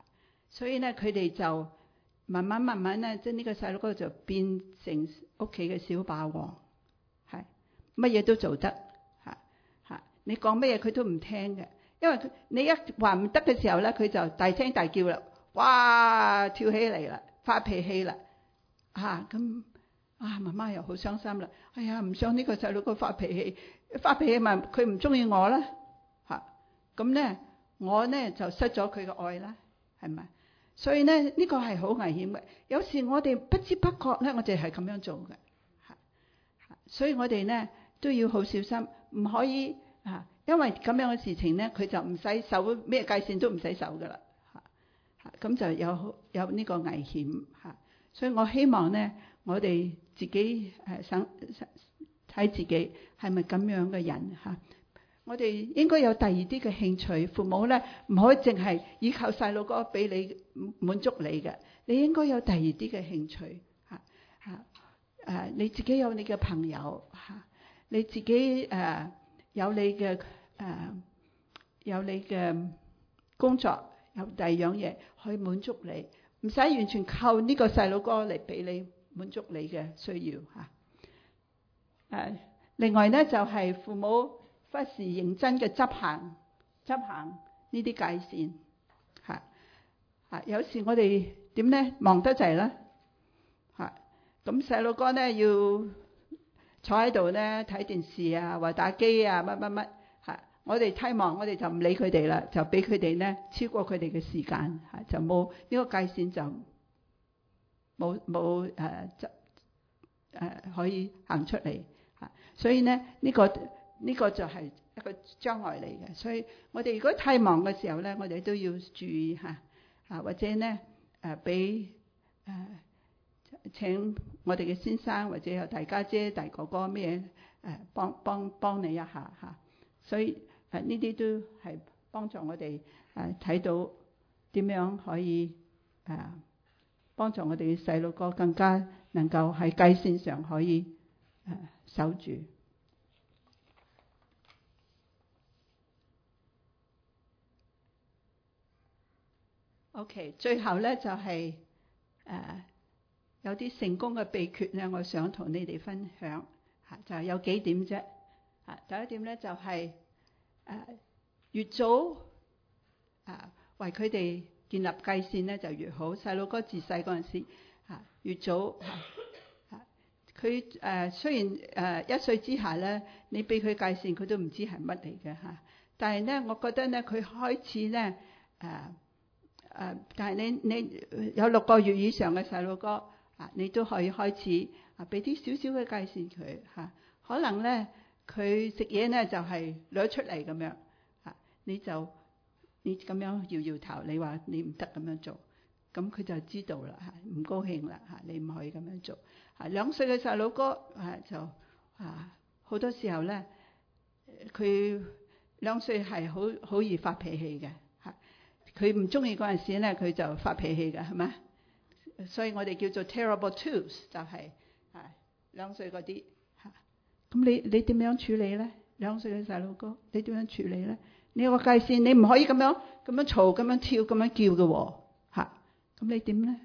所以咧佢哋就慢慢慢慢咧，即係呢個細佬哥就變成屋企嘅小霸王，係乜嘢都做得嚇嚇。你講乜嘢佢都唔聽嘅，因為佢你一話唔得嘅時候咧，佢就大聲大叫啦，哇跳起嚟啦，發脾氣啦嚇咁啊！媽媽又好傷心啦，哎呀唔想呢個細佬哥發脾氣，發脾氣咪佢唔中意我啦嚇，咁咧我咧就失咗佢嘅愛啦，係咪？所以咧呢、這個係好危險嘅。有時我哋不知不覺咧，我哋係咁樣做嘅嚇。所以我哋咧都要好小心，唔可以嚇，因為咁樣嘅事情咧，佢就唔使守咩界線都唔使守噶啦嚇嚇，咁就有有呢個危險嚇。所以我希望咧，我哋自己誒想睇自己係咪咁樣嘅人嚇。我哋應該有第二啲嘅興趣，父母咧唔可以淨係依靠細路哥俾你滿足你嘅，你應該有第二啲嘅興趣嚇嚇誒，你自己有你嘅朋友嚇，你自己誒、啊、有你嘅誒、啊、有你嘅工作，有第二樣嘢可以滿足你，唔使完全靠呢個細路哥嚟俾你滿足你嘅需要嚇誒、啊。另外咧就係、是、父母忽視認真嘅執行執行呢啲界線嚇嚇，有時我哋點咧忙得滯啦嚇，咁細路哥咧要坐喺度咧睇電視啊，或打機啊乜乜乜嚇，我哋太忙，我哋就唔理佢哋啦，就俾佢哋咧超過佢哋嘅時間嚇，就冇呢個界線就冇冇誒執誒可以行出嚟嚇，所以咧呢、呢個。呢個就係一個障礙嚟嘅，所以我哋如果太忙嘅時候咧，我哋都要注意嚇啊，或者咧誒俾誒請我哋嘅先生或者有大家姐、大哥哥咩誒幫幫幫你一下嚇，所以誒呢啲都係幫助我哋誒睇到點樣可以誒幫助我哋嘅細路哥更加能夠喺界線上可以誒守住。OK， 最後咧就係、是、誒、呃、有啲成功嘅秘訣咧，我想同你哋分享嚇，就係、是、有幾點啫嚇。第一點咧就係、是、誒、呃、越早啊、呃、為佢哋建立界線咧就越好。細路哥自細嗰陣時嚇越早嚇嚇，佢、啊、誒、呃、雖然誒、呃、一歲之下咧，你俾佢界線佢都唔知係乜嚟嘅嚇，但係咧我覺得咧佢開始咧誒。呃誒、呃，但係你你有六個月以上嘅細路哥啊，你都可以開始啊，俾啲少少嘅界線佢嚇。可能咧佢食嘢咧就係、是、攞出嚟咁樣嚇，你就你咁樣搖搖頭，你話你唔得咁樣做，咁佢就知道啦嚇，唔高興啦嚇，你唔可以咁樣做嚇。兩歲嘅細路哥啊就啊好多時候咧，佢兩歲係好好易發脾氣嘅。佢唔中意嗰陣時咧，佢就發脾氣嘅，係咪？所以我哋叫做 terrible twos，就係啊兩歲嗰啲嚇。咁你你點樣處理咧？兩歲嘅細路哥，你點樣處理咧？你有個界線，你唔可以咁樣咁樣嘈、咁樣跳、咁樣叫嘅喎嚇。咁你點咧？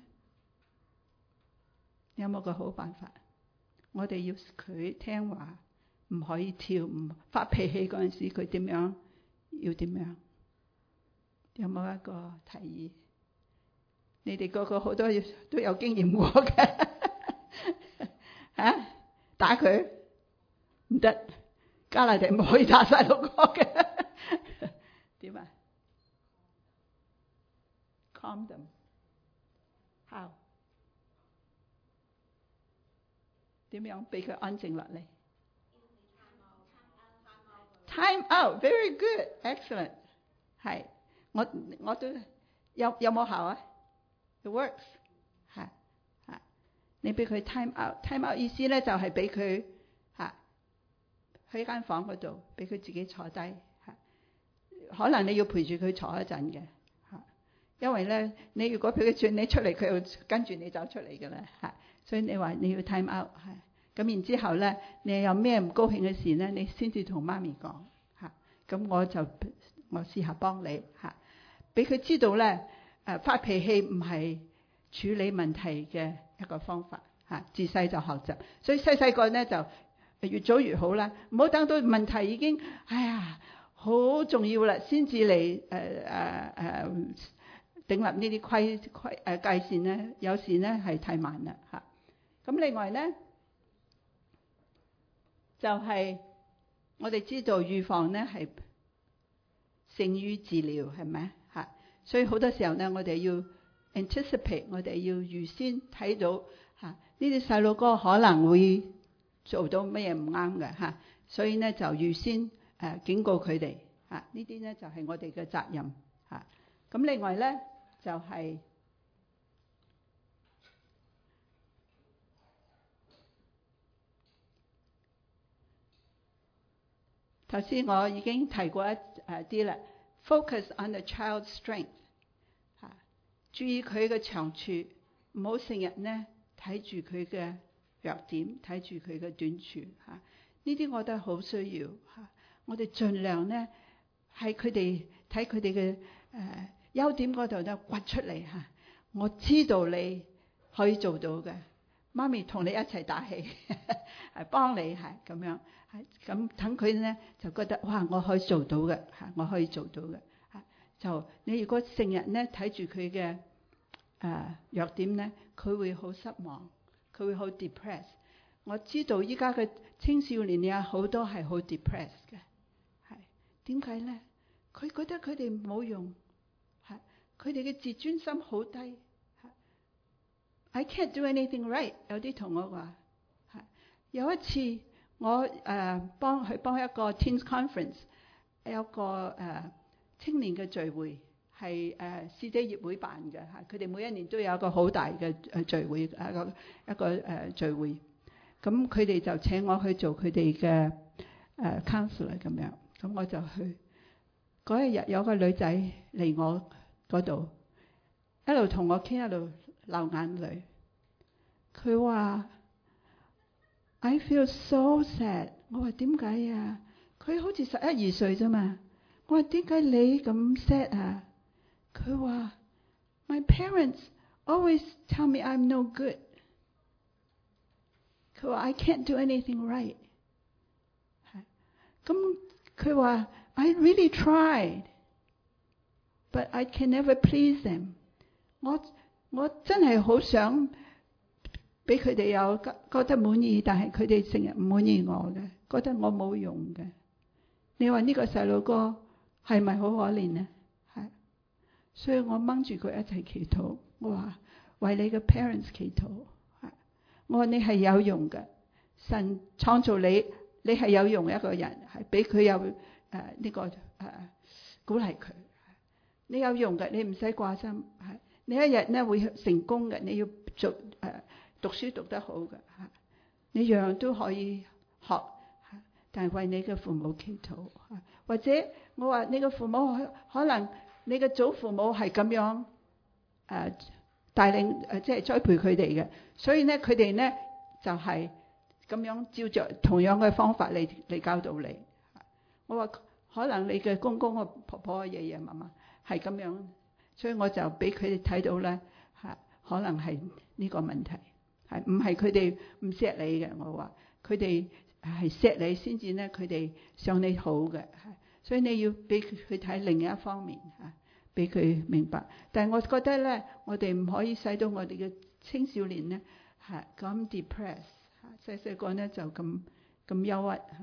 有冇個好辦法？我哋要佢聽話，唔可以跳，唔發脾氣嗰陣時，佢點樣要點樣？有冇一個提議？你哋個個好多都有經驗過嘅嚇、啊，打佢唔得，加拿大唔可以打細路哥嘅。點啊 ？Calm them how？點樣俾佢安靜落嚟 ？Time out, very good, excellent， 係。我我都有有冇效啊 ？It works 嚇嚇，你俾佢 time out，time out 意思咧就係俾佢嚇去間房嗰度，俾佢自己坐低嚇。可能你要陪住佢坐一陣嘅嚇，因為咧你如果俾佢轉你出嚟，佢又跟住你走出嚟嘅啦嚇。所以你話你要 time out 係，咁然之後咧，你有咩唔高興嘅事咧，你先至同媽咪講嚇。咁我就我試下幫你嚇。俾佢知道咧， 誒發脾氣唔係處理問題嘅一個方法嚇，自細就學習，所以細細個咧就越早越好啦，唔好等到問題已經哎呀好重要啦，先至嚟誒誒誒訂立呢啲規規誒界線咧，有時咧係太慢啦嚇。咁另外咧就係、是、我哋知道預防咧係勝於治療，係咪嚇？所以好多時候咧，我哋要 anticipate， 我哋要預先睇到嚇呢啲細路哥可能會做到乜嘢唔啱嘅嚇，所以咧就預先誒、呃、警告佢哋嚇，呢啲咧就係、是、我哋嘅責任嚇。咁、啊、另外咧就係頭先我已經提過一誒啲啦 ，focus on the child's strength 嚇、啊，注意佢嘅長處，唔好成日咧睇住佢嘅弱點，睇住佢嘅短處嚇。呢啲我覺得好需要嚇、啊，我哋盡量咧喺佢哋睇佢哋嘅誒優點嗰度咧掘出嚟嚇、啊。我知道你可以做到嘅，媽咪同你一齊打氣，係幫你係咁樣。咁等佢咧就覺得哇，我可以做到嘅嚇，我可以做到嘅嚇。就你如果成日咧睇住佢嘅誒弱點咧，佢會好失望，佢會好 depress。我知道依家嘅青少年有好多係好 depress 嘅，係點解咧？佢覺得佢哋冇用，係佢哋嘅自尊心好低。I can't do anything right。有啲同我話係有一次。我誒、呃、幫佢幫一個 Teens Conference， 有個誒、呃、青年嘅聚會，係誒使者協會辦嘅嚇。佢哋每一年都有一個好大嘅誒聚會，一個一個誒、呃、聚會。咁佢哋就請我去做佢哋嘅誒 counselor 咁樣。咁我就去嗰一日，有個女仔嚟我嗰度，一路同我傾，一路流眼淚。佢話I feel so sad。我話點解啊？佢好似十一二歲啫嘛。我話點解你咁 sad 啊？佢話 My parents always tell me I'm no good。佢話 I can't do anything right。咁佢話 I really tried，but I can never please them。我我真係好想俾佢哋有覺得滿意，但係佢哋成日唔滿意我嘅，覺得我冇用嘅。你話呢個細路哥係咪好可憐呢？係，所以我掹住佢一齊祈禱。我話為你嘅 parents 祈禱。我話你係有用嘅，神創造你，你係有用一個人，係俾佢有誒呢、呃這個誒、呃、鼓勵佢。你有用嘅，你唔使掛心。係，你一日咧會成功嘅。你要做誒。呃讀書讀得好嘅嚇，你樣樣都可以學，但係為你嘅父母祈禱，或者我話你嘅父母可能你嘅祖父母係咁樣誒帶領誒，即係栽培佢哋嘅，所以咧佢哋咧就係咁樣照着同樣嘅方法嚟嚟教導你。我話可能你嘅公公、婆婆、爺爺、嫲嫲係咁樣，所以我就俾佢哋睇到咧嚇，可能係呢個問題。唔係佢哋唔錫你嘅，我話佢哋係錫你先至咧，佢哋想你好嘅，所以你要俾佢睇另一方面嚇，俾佢明白。但係我覺得咧，我哋唔可以使到我哋嘅青少年咧係咁 depress， 細細個咧就咁咁憂鬱嚇。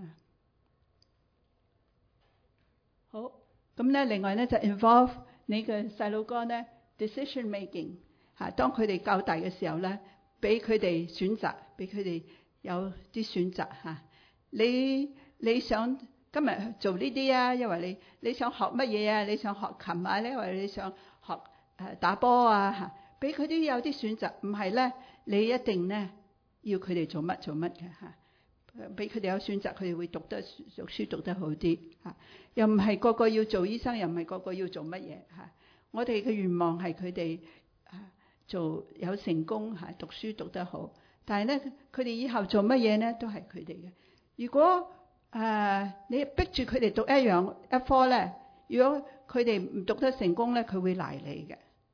好，咁咧另外咧就 involve 你嘅細路哥咧 decision making 嚇，當佢哋較大嘅時候咧。俾佢哋選擇，俾佢哋有啲選擇嚇。你你想今日做呢啲啊？因為你你想學乜嘢啊？你想學琴啊？因為你想學誒打波啊嚇。俾佢啲有啲選擇，唔係咧，你一定咧要佢哋做乜做乜嘅嚇。俾佢哋有選擇，佢哋會讀得讀書讀得好啲嚇。又唔係個個要做醫生，又唔係個個要做乜嘢嚇。我哋嘅願望係佢哋做有成功嚇，讀書讀得好，但係咧佢哋以後做乜嘢咧都係佢哋嘅。如果誒、呃、你逼住佢哋讀一樣一科咧，如果佢哋唔讀得成功咧，佢會賴你嘅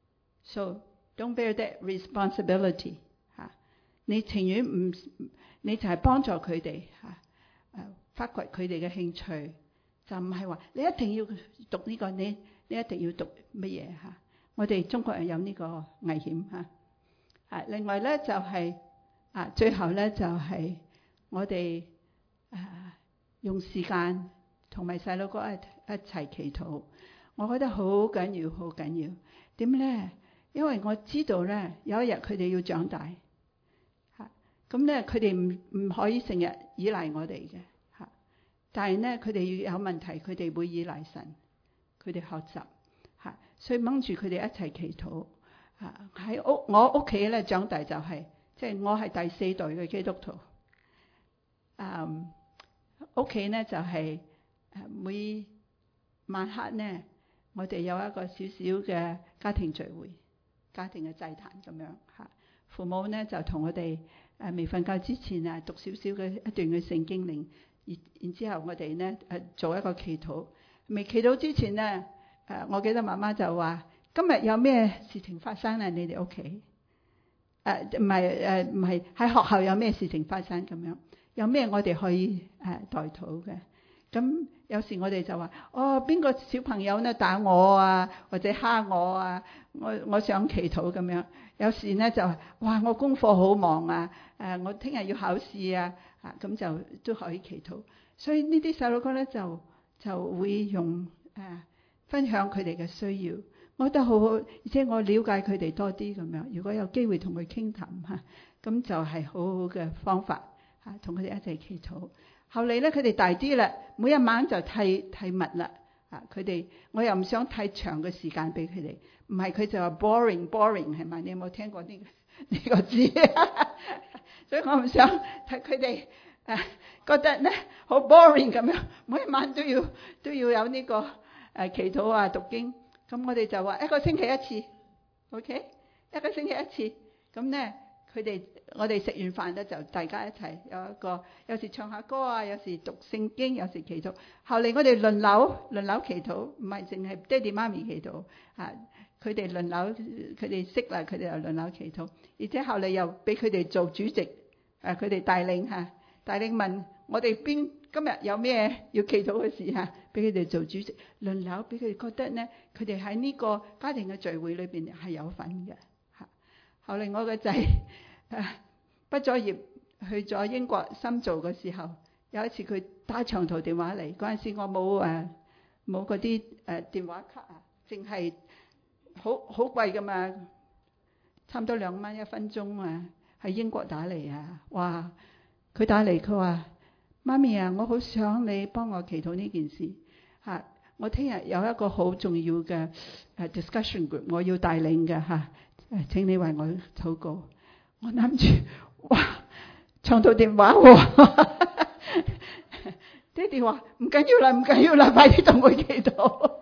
So don't bear that responsibility 嚇。你情願唔，你就係幫助佢哋嚇，誒發掘佢哋嘅興趣，就唔係話你一定要讀呢個，你你一定要讀乜嘢嚇。我哋中國人有呢個危險嚇。啊，另外咧就係、是、啊，最後咧就係、是、我哋啊用時間同埋細佬哥一一齊祈禱，我覺得好緊要，好緊要。點咧？因為我知道咧，有一日佢哋要長大嚇，咁咧佢哋唔唔可以成日依賴我哋嘅嚇，但係咧佢哋要有問題，佢哋會依賴神，佢哋學習嚇，所以掹住佢哋一齊祈禱嚇。喺屋我屋企咧長大就係、是，即係我係第四代嘅基督徒。嗯，屋企咧就係、是、誒每晚黑咧，我哋有一個少少嘅家庭聚會。家庭嘅祭壇咁樣嚇，父母咧就同我哋誒未瞓覺之前啊讀少少嘅一段嘅聖經令，然然之後我哋咧誒做一個祈禱。未祈禱之前咧誒，我記得媽媽就話：今日有咩事情發生啊？你哋屋企誒唔係誒唔係喺學校有咩事情發生咁樣？有咩我哋可以誒代禱嘅？咁有時我哋就話：哦，邊個小朋友咧打我啊，或者蝦我啊？我我想祈禱咁樣。有時咧就哇，我功課好忙啊，誒，我聽日要考試啊，啊咁就都可以祈禱。所以呢啲細路哥咧就就會用誒、啊、分享佢哋嘅需要，我覺得好好，而且我了解佢哋多啲咁樣。如果有機會同佢傾談嚇，咁就係好好嘅方法嚇，同佢哋一齊祈禱。後嚟咧，佢哋大啲啦，每一晚就太太密啦。啊，佢哋我又唔想太長嘅時間俾佢哋，唔係佢就話 boring boring 係咪？你有冇聽過呢、呢個呢、呢個字？所以我唔想睇佢哋誒覺得咧好 boring 咁樣，每一晚都要都要有呢、呢個誒、啊、祈禱啊讀經。咁我哋就話一個星期一次 ，OK， 一個星期一次。咁咧佢哋我哋食完飯咧就大家一齊有一個，有時唱下歌啊，有時讀聖經，有時祈禱。後嚟我哋輪流輪流祈禱，唔係淨係爹哋媽咪祈禱啊。佢哋輪流，佢哋識啦，佢哋又輪流祈禱。而且後嚟又俾佢哋做主席，誒佢哋帶領嚇，帶領問我哋邊今日有咩要祈禱嘅事嚇，俾佢哋做主席，輪流俾佢哋覺得咧，佢哋喺呢個家庭嘅聚會裏邊係有份嘅嚇。後嚟我個仔誒畢咗業去咗英國深造嘅時候，有一次佢打長途電話嚟，嗰陣時我冇誒冇嗰啲誒電話卡啊，淨係好好貴噶嘛，差唔多兩蚊一分鐘啊，喺英國打嚟啊，哇！佢打嚟佢話：媽咪啊，我好想你幫我祈禱呢件事嚇、啊，我聽日有一個好重要嘅誒 discussion group， 我要帶領嘅嚇，誒、啊、請你為我禱告。我諗住哇，長途電話喎、哦，爹哋話唔緊要啦，唔緊要啦，快啲同佢祈禱。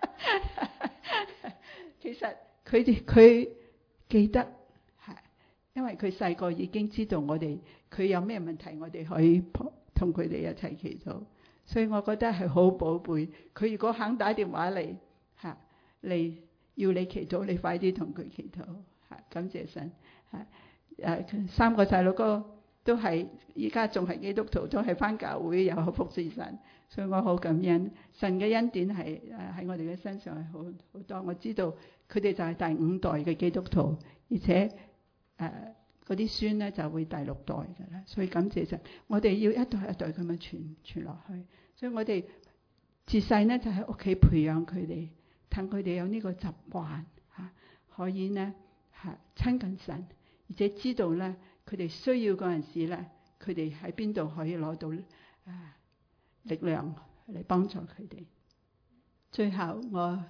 其實佢哋佢記得係，因為佢細個已經知道我哋佢有咩問題，我哋可以同佢哋一齊祈禱，所以我覺得係好寶貝。佢如果肯打電話嚟嚇嚟要你祈禱，你快啲同佢祈禱嚇，感謝神嚇。誒三個細路哥都係依家仲係基督徒，都係返教會又服侍神，所以我好感恩神嘅恩典係誒喺我哋嘅身上係好好多。我知道佢哋就係第五代嘅基督徒，而且誒嗰啲孫咧就會第六代㗎啦。所以感謝神，我哋要一代一代咁樣傳傳落去。所以我哋自細呢，就喺屋企培養佢哋，等佢哋有呢個習慣嚇，可以呢嚇親近神。而且知道咧，佢哋需要嗰陣時咧，佢哋喺邊度可以攞到啊力量嚟幫助佢哋。最後我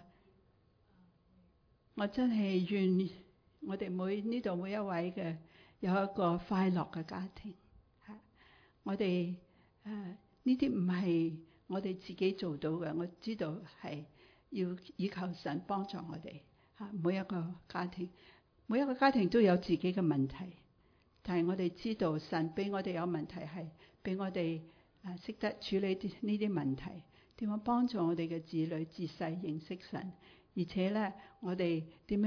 我真係願我哋每呢度每一位嘅有一個快樂嘅家庭嚇。我哋誒呢啲唔係我哋自己做到嘅，我知道係要依靠神幫助我哋嚇。每一個家庭。每一個家庭都有自己嘅問題，但係我哋知道神俾我哋有問題係俾我哋啊識得處理啲呢啲問題，點樣幫助我哋嘅子女自細認識神，而且咧我哋點樣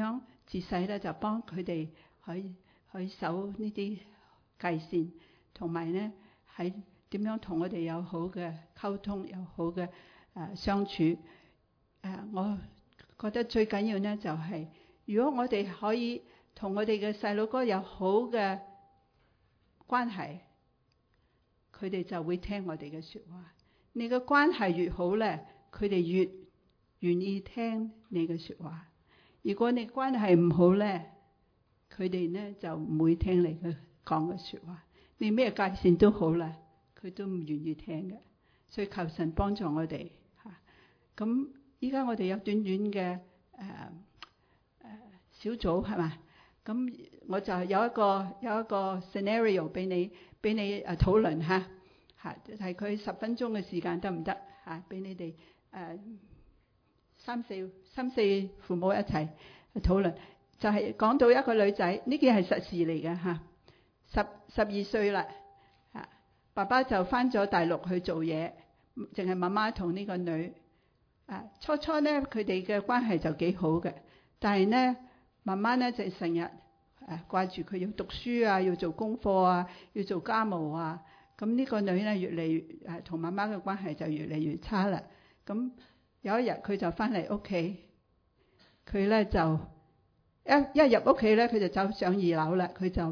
自細咧就幫佢哋去去守呢啲界線，同埋咧喺點樣同我哋有好嘅溝通，有好嘅誒、呃、相處。誒、呃，我覺得最緊要咧就係、是，如果我哋可以同我哋嘅細佬哥有好嘅關係，佢哋就會聽我哋嘅説話。你嘅關係越好咧，佢哋越願意聽你嘅説話。如果你關係唔好咧，佢哋咧就唔會聽你嘅講嘅説話。你咩界線都好啦，佢都唔願意聽嘅。所以求神幫助我哋嚇。咁依家我哋有短短嘅誒誒小組係嘛？咁我就有一個有一個 scenario 俾你俾你誒討論嚇嚇，係佢十分鐘嘅時間得唔得嚇？俾你哋誒、呃、三四三四父母一齊去討論，就係、是、講到一個女仔，呢件係實事嚟嘅嚇，十十二歲啦嚇，爸爸就返咗大陸去做嘢，淨係媽媽同呢個女啊，初初咧佢哋嘅關係就幾好嘅，但係咧慢慢咧就成日誒掛住佢要讀書啊，要做功課啊，要做家務啊，咁呢個女咧越嚟越誒同媽媽嘅關係就越嚟越差啦。咁有一日佢就翻嚟屋企，佢咧就一一入屋企咧，佢就走上二樓啦，佢就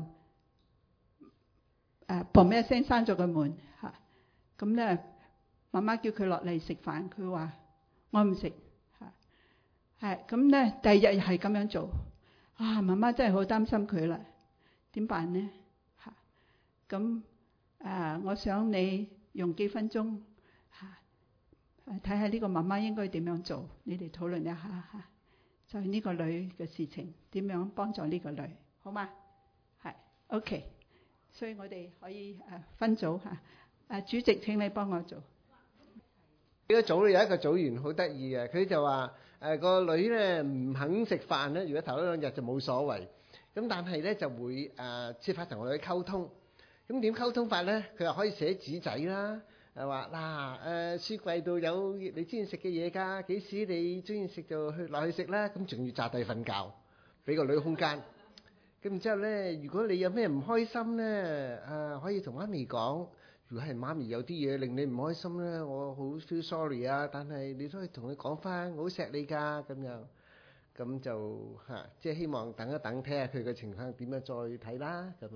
誒砰一聲閂咗個門嚇。咁咧媽媽叫佢落嚟食飯，佢話我唔食嚇。係咁咧，第二日係咁樣做。啊，媽媽真係好擔心佢啦，點辦呢嚇？咁啊，我想你用幾分鐘嚇，睇下呢個媽媽應該點樣做，你哋討論一下嚇。就係呢個女嘅事情，點樣幫助呢個女，好嗎？係 OK，所以我哋可以誒分組嚇。誒主席請你幫我做。 呢個組咧有一個組員好得意嘅，佢就話誒個女咧唔肯食飯咧，如果頭嗰兩日就冇所謂，咁但係咧就會誒設法同我女溝通。咁點溝通法咧？佢又可以寫紙仔啦，誒話嗱誒書櫃度有你中意食嘅嘢㗎，幾時你中意食就去落去食啦。咁仲要詐低瞓覺，俾個女空間。咁然之後咧，如果你有咩唔開心咧，誒可以同媽咪講。如果係媽咪有啲嘢令你唔開心咧，我好 feel sorry 啊！但係你都可以同佢講翻，我好錫你㗎咁樣，咁就嚇、啊，即係希望等一等，睇下佢嘅情況點樣再睇啦咁樣。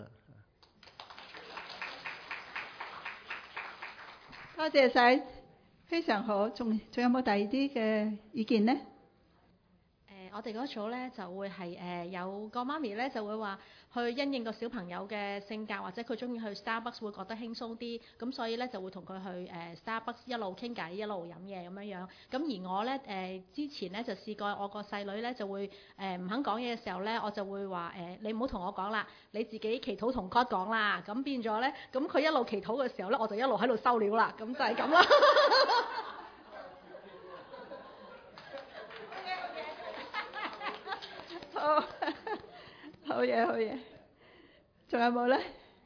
多謝晒，非常好。仲仲有冇第二啲嘅意見呢？ 我哋嗰組咧就會係誒、呃、有個媽咪咧就會話去因應個小朋友嘅性格，或者佢中意去 Starbucks 會覺得輕鬆啲，咁所以咧就會同佢去誒、呃、Starbucks 一路傾偈一路飲嘢咁樣樣。咁而我咧誒、呃、之前咧就試過我個細女咧就會誒唔、呃、肯講嘢嘅時候咧，我就會話誒、呃、你唔好同我講啦，你自己祈禱同 God 講啦。咁變咗咧，咁佢一路祈禱嘅時候咧，我就一路喺度收料啦。咁就係咁啦。好，好嘢，好嘢。仲有冇咧？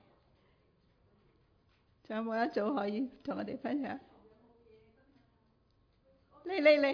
仲有冇一組可以同我哋分享？你你你，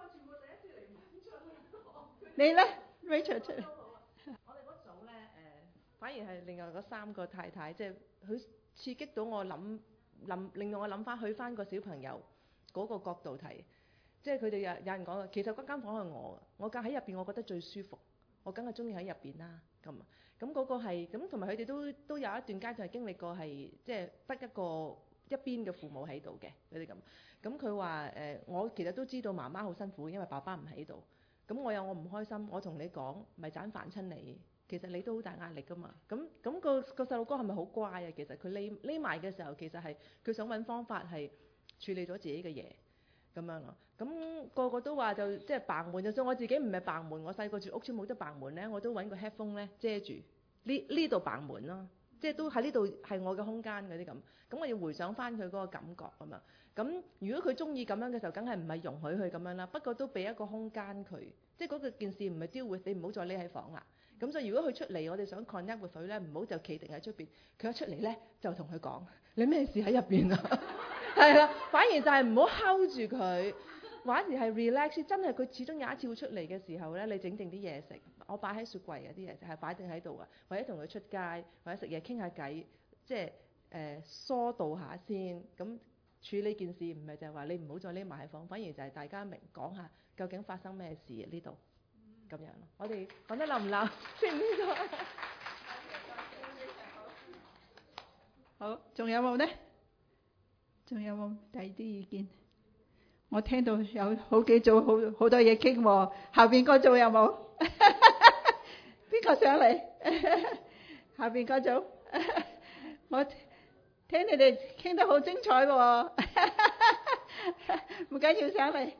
你咧 ，Rachel 出嚟。 我哋嗰組咧，誒、呃，反而係另外嗰三個太太，即係佢刺激到我諗諗，令到我諗翻去翻個小朋友嗰個角度睇。即係佢哋有有人講，其實嗰間房係我嘅，我梗喺入邊，我覺得最舒服。我梗係中意喺入邊啦，咁咁嗰個係咁，同埋佢哋都都有一段階段係經歷過係即係得一個一邊嘅父母喺度嘅佢哋咁。咁佢話誒，我其實都知道媽媽好辛苦，因為爸爸唔喺度。咁我有我唔開心，我同你講，咪盞煩親你。其實你都好大壓力㗎嘛。咁咁、個個細路哥係咪好乖啊？其實佢匿匿埋嘅時候，其實係佢想揾方法係處理咗自己嘅嘢。咁樣咯，咁、那個個都話就即係扮門，就算我自己唔係扮門，我細個住屋村冇得扮門咧，我都揾個 headphone 咧遮住呢呢度扮門咯，即係都喺呢度係我嘅空間嗰啲咁。咁我要回想翻佢嗰個感覺啊嘛。咁如果佢中意咁樣嘅時候，梗係唔係容許佢咁樣啦。不過都俾一個空間佢，即係嗰個件事唔係 deal with，你唔好再匿喺房啦。咁所以如果佢出嚟，我哋想 connect with 佢咧，唔好就企定喺出邊。佢一出嚟咧，就同佢講你咩事喺入邊啊？係啦，反而就係唔好 hold 住佢，反而係 relax。真係佢始終有一次會出嚟嘅時候咧，你整定啲嘢食， 我擺喺雪櫃嗰啲嘢就係擺定喺度啊，或者同佢出街或者食嘢傾下偈，即係誒、呃、疏導下先。咁處理件事唔係就係話你唔好再匿埋喺房，反而就係大家明講下究竟發生咩事呢度咁樣咯。我哋講得冧唔冧？清楚。 好，仲有冇呢？仲有冇第二啲意見？我聽到有好幾組好好多嘢傾喎，後邊嗰組有冇？邊個上嚟？後邊嗰組，我聽你哋傾得好精彩喎，唔緊要上嚟。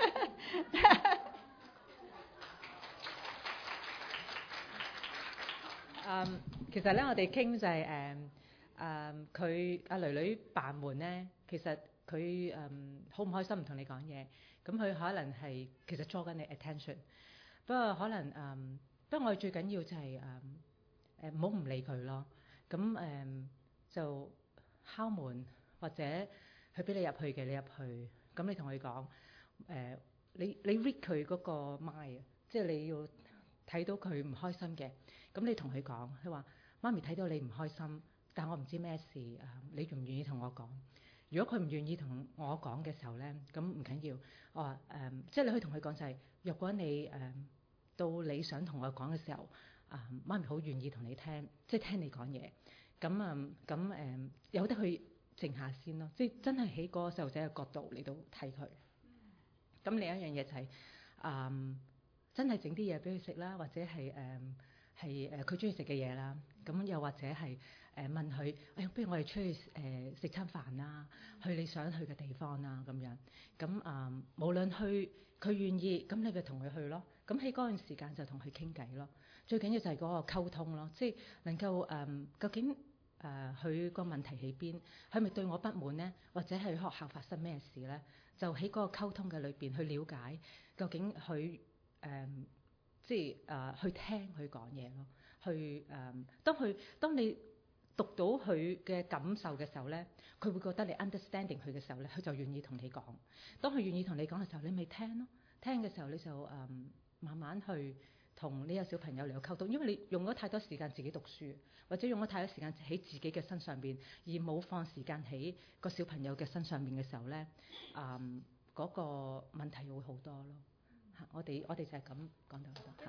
嗯，其實咧，我哋傾就係誒誒，佢阿女女扮門咧，其實佢誒好唔開心，唔同你講嘢，咁佢可能係其實捉緊你 attention，不過可能誒，不過我哋最緊要就係誒誒唔好唔理佢咯，咁誒就敲門或者佢俾你入去嘅，你入去，咁你同佢講誒，你你 read 佢嗰個 mind 啊，即係你要睇到佢唔開心嘅。咁你同佢講，佢話媽咪睇到你唔開心，但我唔知咩事啊，你願唔願意同我講？如果佢唔願意同我講嘅時候咧，咁唔緊要。我話誒，即係你可以同佢講就係、是，若果你誒、呃、到你想同我講嘅時候，啊、呃、媽咪好願意同你聽，即係聽你講嘢。咁啊咁誒，有得去靜下先咯，即係真係喺嗰個細路仔嘅角度嚟到睇佢。咁另一樣嘢就係、是、啊、呃，真係整啲嘢俾佢食啦，或者係誒。呃係誒佢中意食嘅嘢啦，咁又或者係誒、呃、問佢，哎呀，不如我哋出去誒食餐飯啦，去你想去嘅地方啦，咁樣，咁啊、呃、無論去佢願意，咁你咪同佢去咯。咁喺嗰段時間就同佢傾偈咯。最緊要就係嗰個溝通咯，即係能夠誒、呃、究竟誒佢個問題喺邊，係咪對我不滿咧，或者係學校發生咩事咧？就喺嗰個溝通嘅裏邊去了解究竟佢誒。呃即係誒、呃、去聽佢講嘢咯，去誒、呃、當佢當你讀到佢嘅感受嘅時候咧，佢會覺得你 understanding 佢嘅時候咧，佢就願意同你講。當佢願意同你講嘅時候，你咪聽咯。聽嘅時候你就誒、呃、慢慢去同呢個小朋友嚟溝通，因為你用咗太多時間自己讀書，或者用咗太多時間喺自己嘅身上邊，而冇放時間喺個小朋友嘅身上邊嘅時候咧，誒、呃、嗰、那個問題會好多咯。我哋我哋就係咁講到呢度。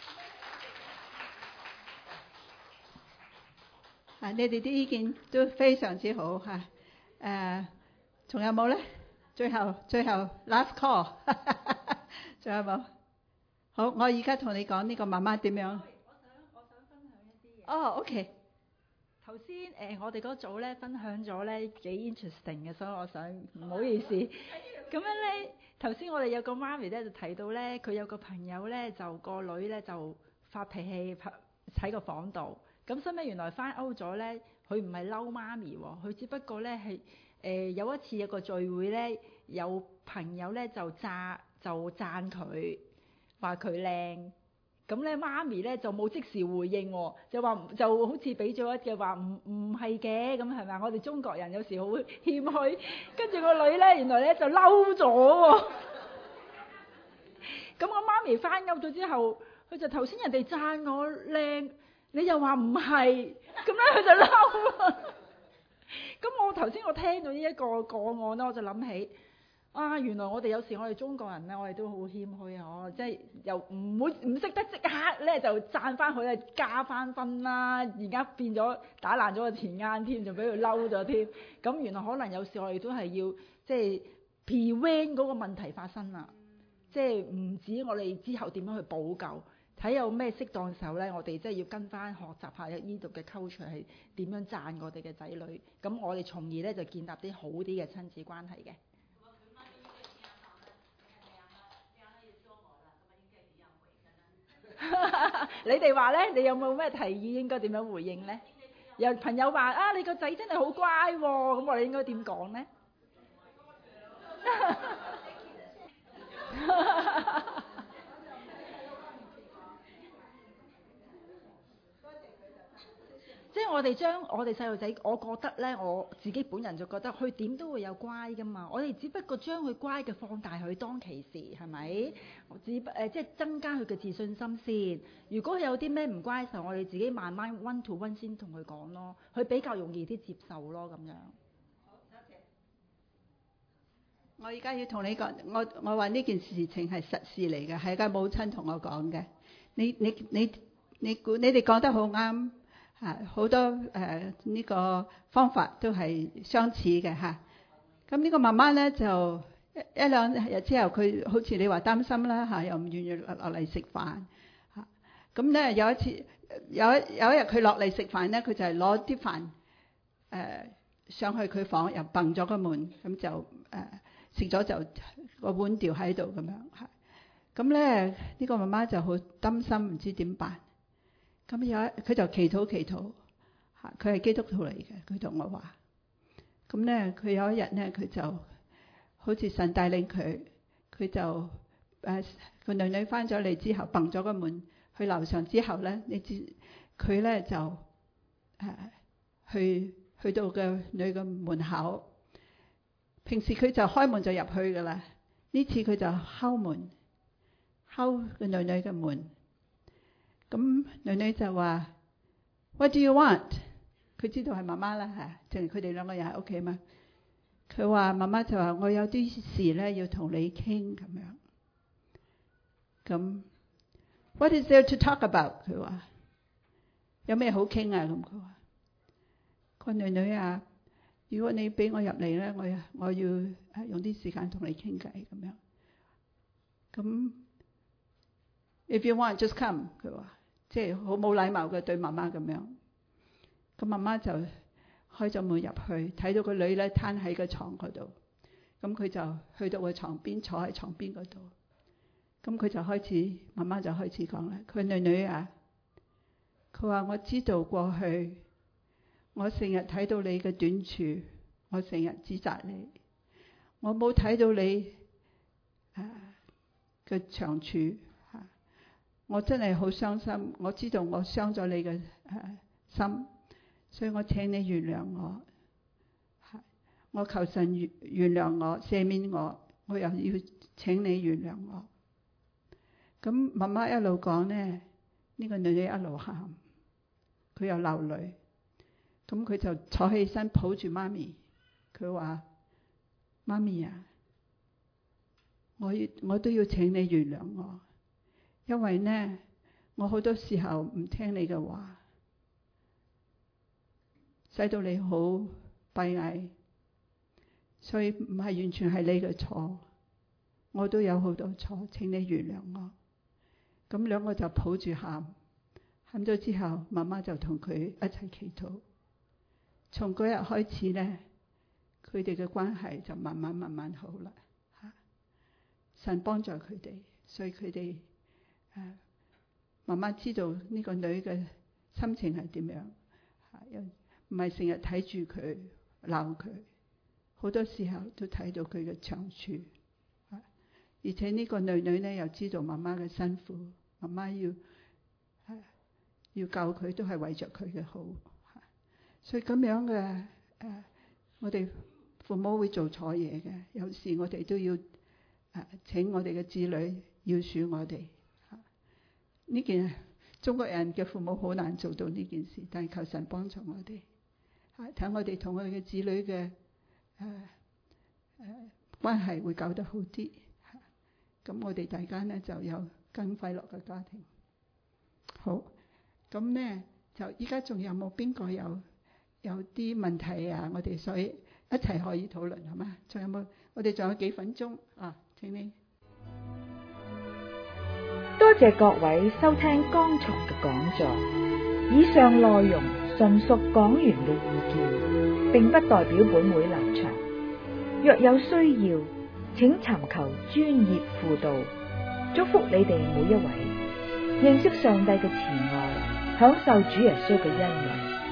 啊，你哋啲意見都非常之好嚇。誒、啊，仲有冇咧？最後最後 last call，仲有冇？好，我而家同你講呢個媽媽點樣。 我想我想分享一啲嘢。 哦、oh，OK。 頭先誒我哋嗰組咧分享咗咧幾 interesting 嘅，所以我想唔好意思。咁樣咧。頭先我哋有個媽咪咧就提到咧，佢有個朋友咧就個女咧就發脾氣喺個房度。咁所以原來翻歐咗咧，佢唔係嬲媽咪喎，佢只不過咧係誒有一次有個聚會咧，有朋友咧就讚就讚佢，話佢靚。咁咧媽咪咧就冇即時回應喎，就話就好似俾咗一句話唔唔係嘅咁係咪？我哋中國人有時好謙虛，跟住個女咧原來咧就嬲咗喎。咁我媽咪翻歐咗之後，佢就頭先人哋讚我靚，你又話唔係，咁咧佢就嬲。咁我頭先我聽到呢一個個案咧，我就諗起。啊！原來我哋有時我哋中國人咧，我哋都好謙虛啊！我即係又唔會唔識得即刻咧就讚翻佢啊，加翻分啦！而家變咗打爛咗個前眼添，就俾佢嬲咗添。咁原來可能有時我哋都係要即係 prevent 嗰個問題發生啦，即係唔止我哋之後點樣去補救，睇有咩適當時候咧，我哋即係要跟翻學習下呢度嘅 culture 係點樣讚我哋嘅仔女，咁我哋從而咧就建立啲好啲嘅親子關係嘅。你哋話咧，你有冇咩提議應該點樣回應咧？有朋友話啊，你個仔真係好乖喎，咁我哋應該點講咧？即係我哋將我哋細路仔，我覺得咧，我自己本人就覺得佢點都會有乖噶嘛。我哋只不過將佢乖嘅放大佢當其時，係咪？我只不誒即係增加佢嘅自信心先。如果佢有啲咩唔乖嘅時候，我哋自己慢慢 one to one 先同佢講咯，佢比較容易啲接受咯，咁樣。 我而家要同你講，我我話呢件事情係實事嚟嘅，係個母親同我講嘅。你你你你估你哋講得好啱嚇，好多誒呢、呃呢個方法都係相似嘅嚇。咁呢個媽媽咧就一一兩日之後，佢好似你話擔心啦嚇，又唔願意落落嚟食飯嚇。咁咧有一次有一有一日佢落嚟食飯咧，佢就係攞啲飯誒、呃、上去佢房，又掟咗個門，咁就誒。呃食咗就個碗掉喺度咁樣嚇，咁咧呢個媽媽就好擔心，唔知點辦。咁有一佢就祈禱祈禱嚇，佢係基督徒嚟嘅，佢同我話。咁咧佢有一日咧，佢就好似神帶領佢，佢就誒個、呃、女女翻咗嚟之後，掟咗個門去樓上之後咧，你知佢咧就誒、呃、去去到個女嘅門口。平時佢就開門就入去噶啦，呢次佢就敲門，敲個女女嘅門。咁女女就話 What do you want？ 佢知道係媽媽啦嚇，淨係佢哋兩個人喺屋企嘛。佢話媽媽就話我有啲事咧要同你傾咁樣。咁 What is there to talk about？ 佢話有咩好傾啊？咁佢話個女女啊。如果你俾我入嚟咧，我我要用啲時間同你傾偈咁樣。咁 if you want just come， 佢話即係好冇禮貌嘅對媽媽咁樣。咁媽媽就開咗門入去，睇到個女咧攤喺個床嗰度。咁佢就去到個床邊坐喺床邊嗰度。咁佢就開始，媽媽就開始講啦。佢女女啊，佢話我知道過去。我成日睇到你嘅短處，我成日指責你，我冇睇到你嘅長處嚇，我真係好傷心。我知道我傷咗你嘅心，所以我請你原諒我。我求神原原諒我，赦免我，我又要請你原諒我。咁媽媽一路講呢，呢個女女一路喊，佢又流淚。咁佢就坐起身抱住媽咪，佢話：媽咪啊，我要我都要請你原諒我，因為呢，我好多時候唔聽你嘅話，使到你好閉翳，所以唔係完全係你嘅錯，我都有好多錯，請你原諒我。咁兩個就抱住喊，喊咗之後，媽媽就同佢一齊祈禱。從嗰日開始咧，佢哋嘅關係就慢慢慢慢好啦。嚇，神幫助佢哋，所以佢哋誒媽媽知道呢個女嘅心情係點樣嚇，又唔係成日睇住佢鬧佢，好多時候都睇到佢嘅長處嚇。而且呢個女女咧又知道媽媽嘅辛苦，媽媽要誒要救佢都係為着佢嘅好。所以咁樣嘅誒、呃，我哋父母會做錯嘢嘅，有時我哋都要誒、呃、請我哋嘅子女要恕我哋。呢、啊、件中國人嘅父母好難做到呢件事，但係求神幫助我哋，睇、啊、我哋同我哋嘅子女嘅誒誒關係會搞得好啲。咁、啊、我哋大家呢就有更快樂嘅家庭。好，咁呢就依家仲有冇邊個有？有啲問題啊，我哋所以一齊可以討論，係嘛？仲有冇？我哋仲有幾分鐘啊？請你。 多謝各位收聽剛才嘅講座。以上內容純屬講員嘅意見，並不代表本會立場。若有需要，請尋求專業輔導。祝福你哋每一位認識上帝嘅慈愛，享受主耶穌嘅恩惠。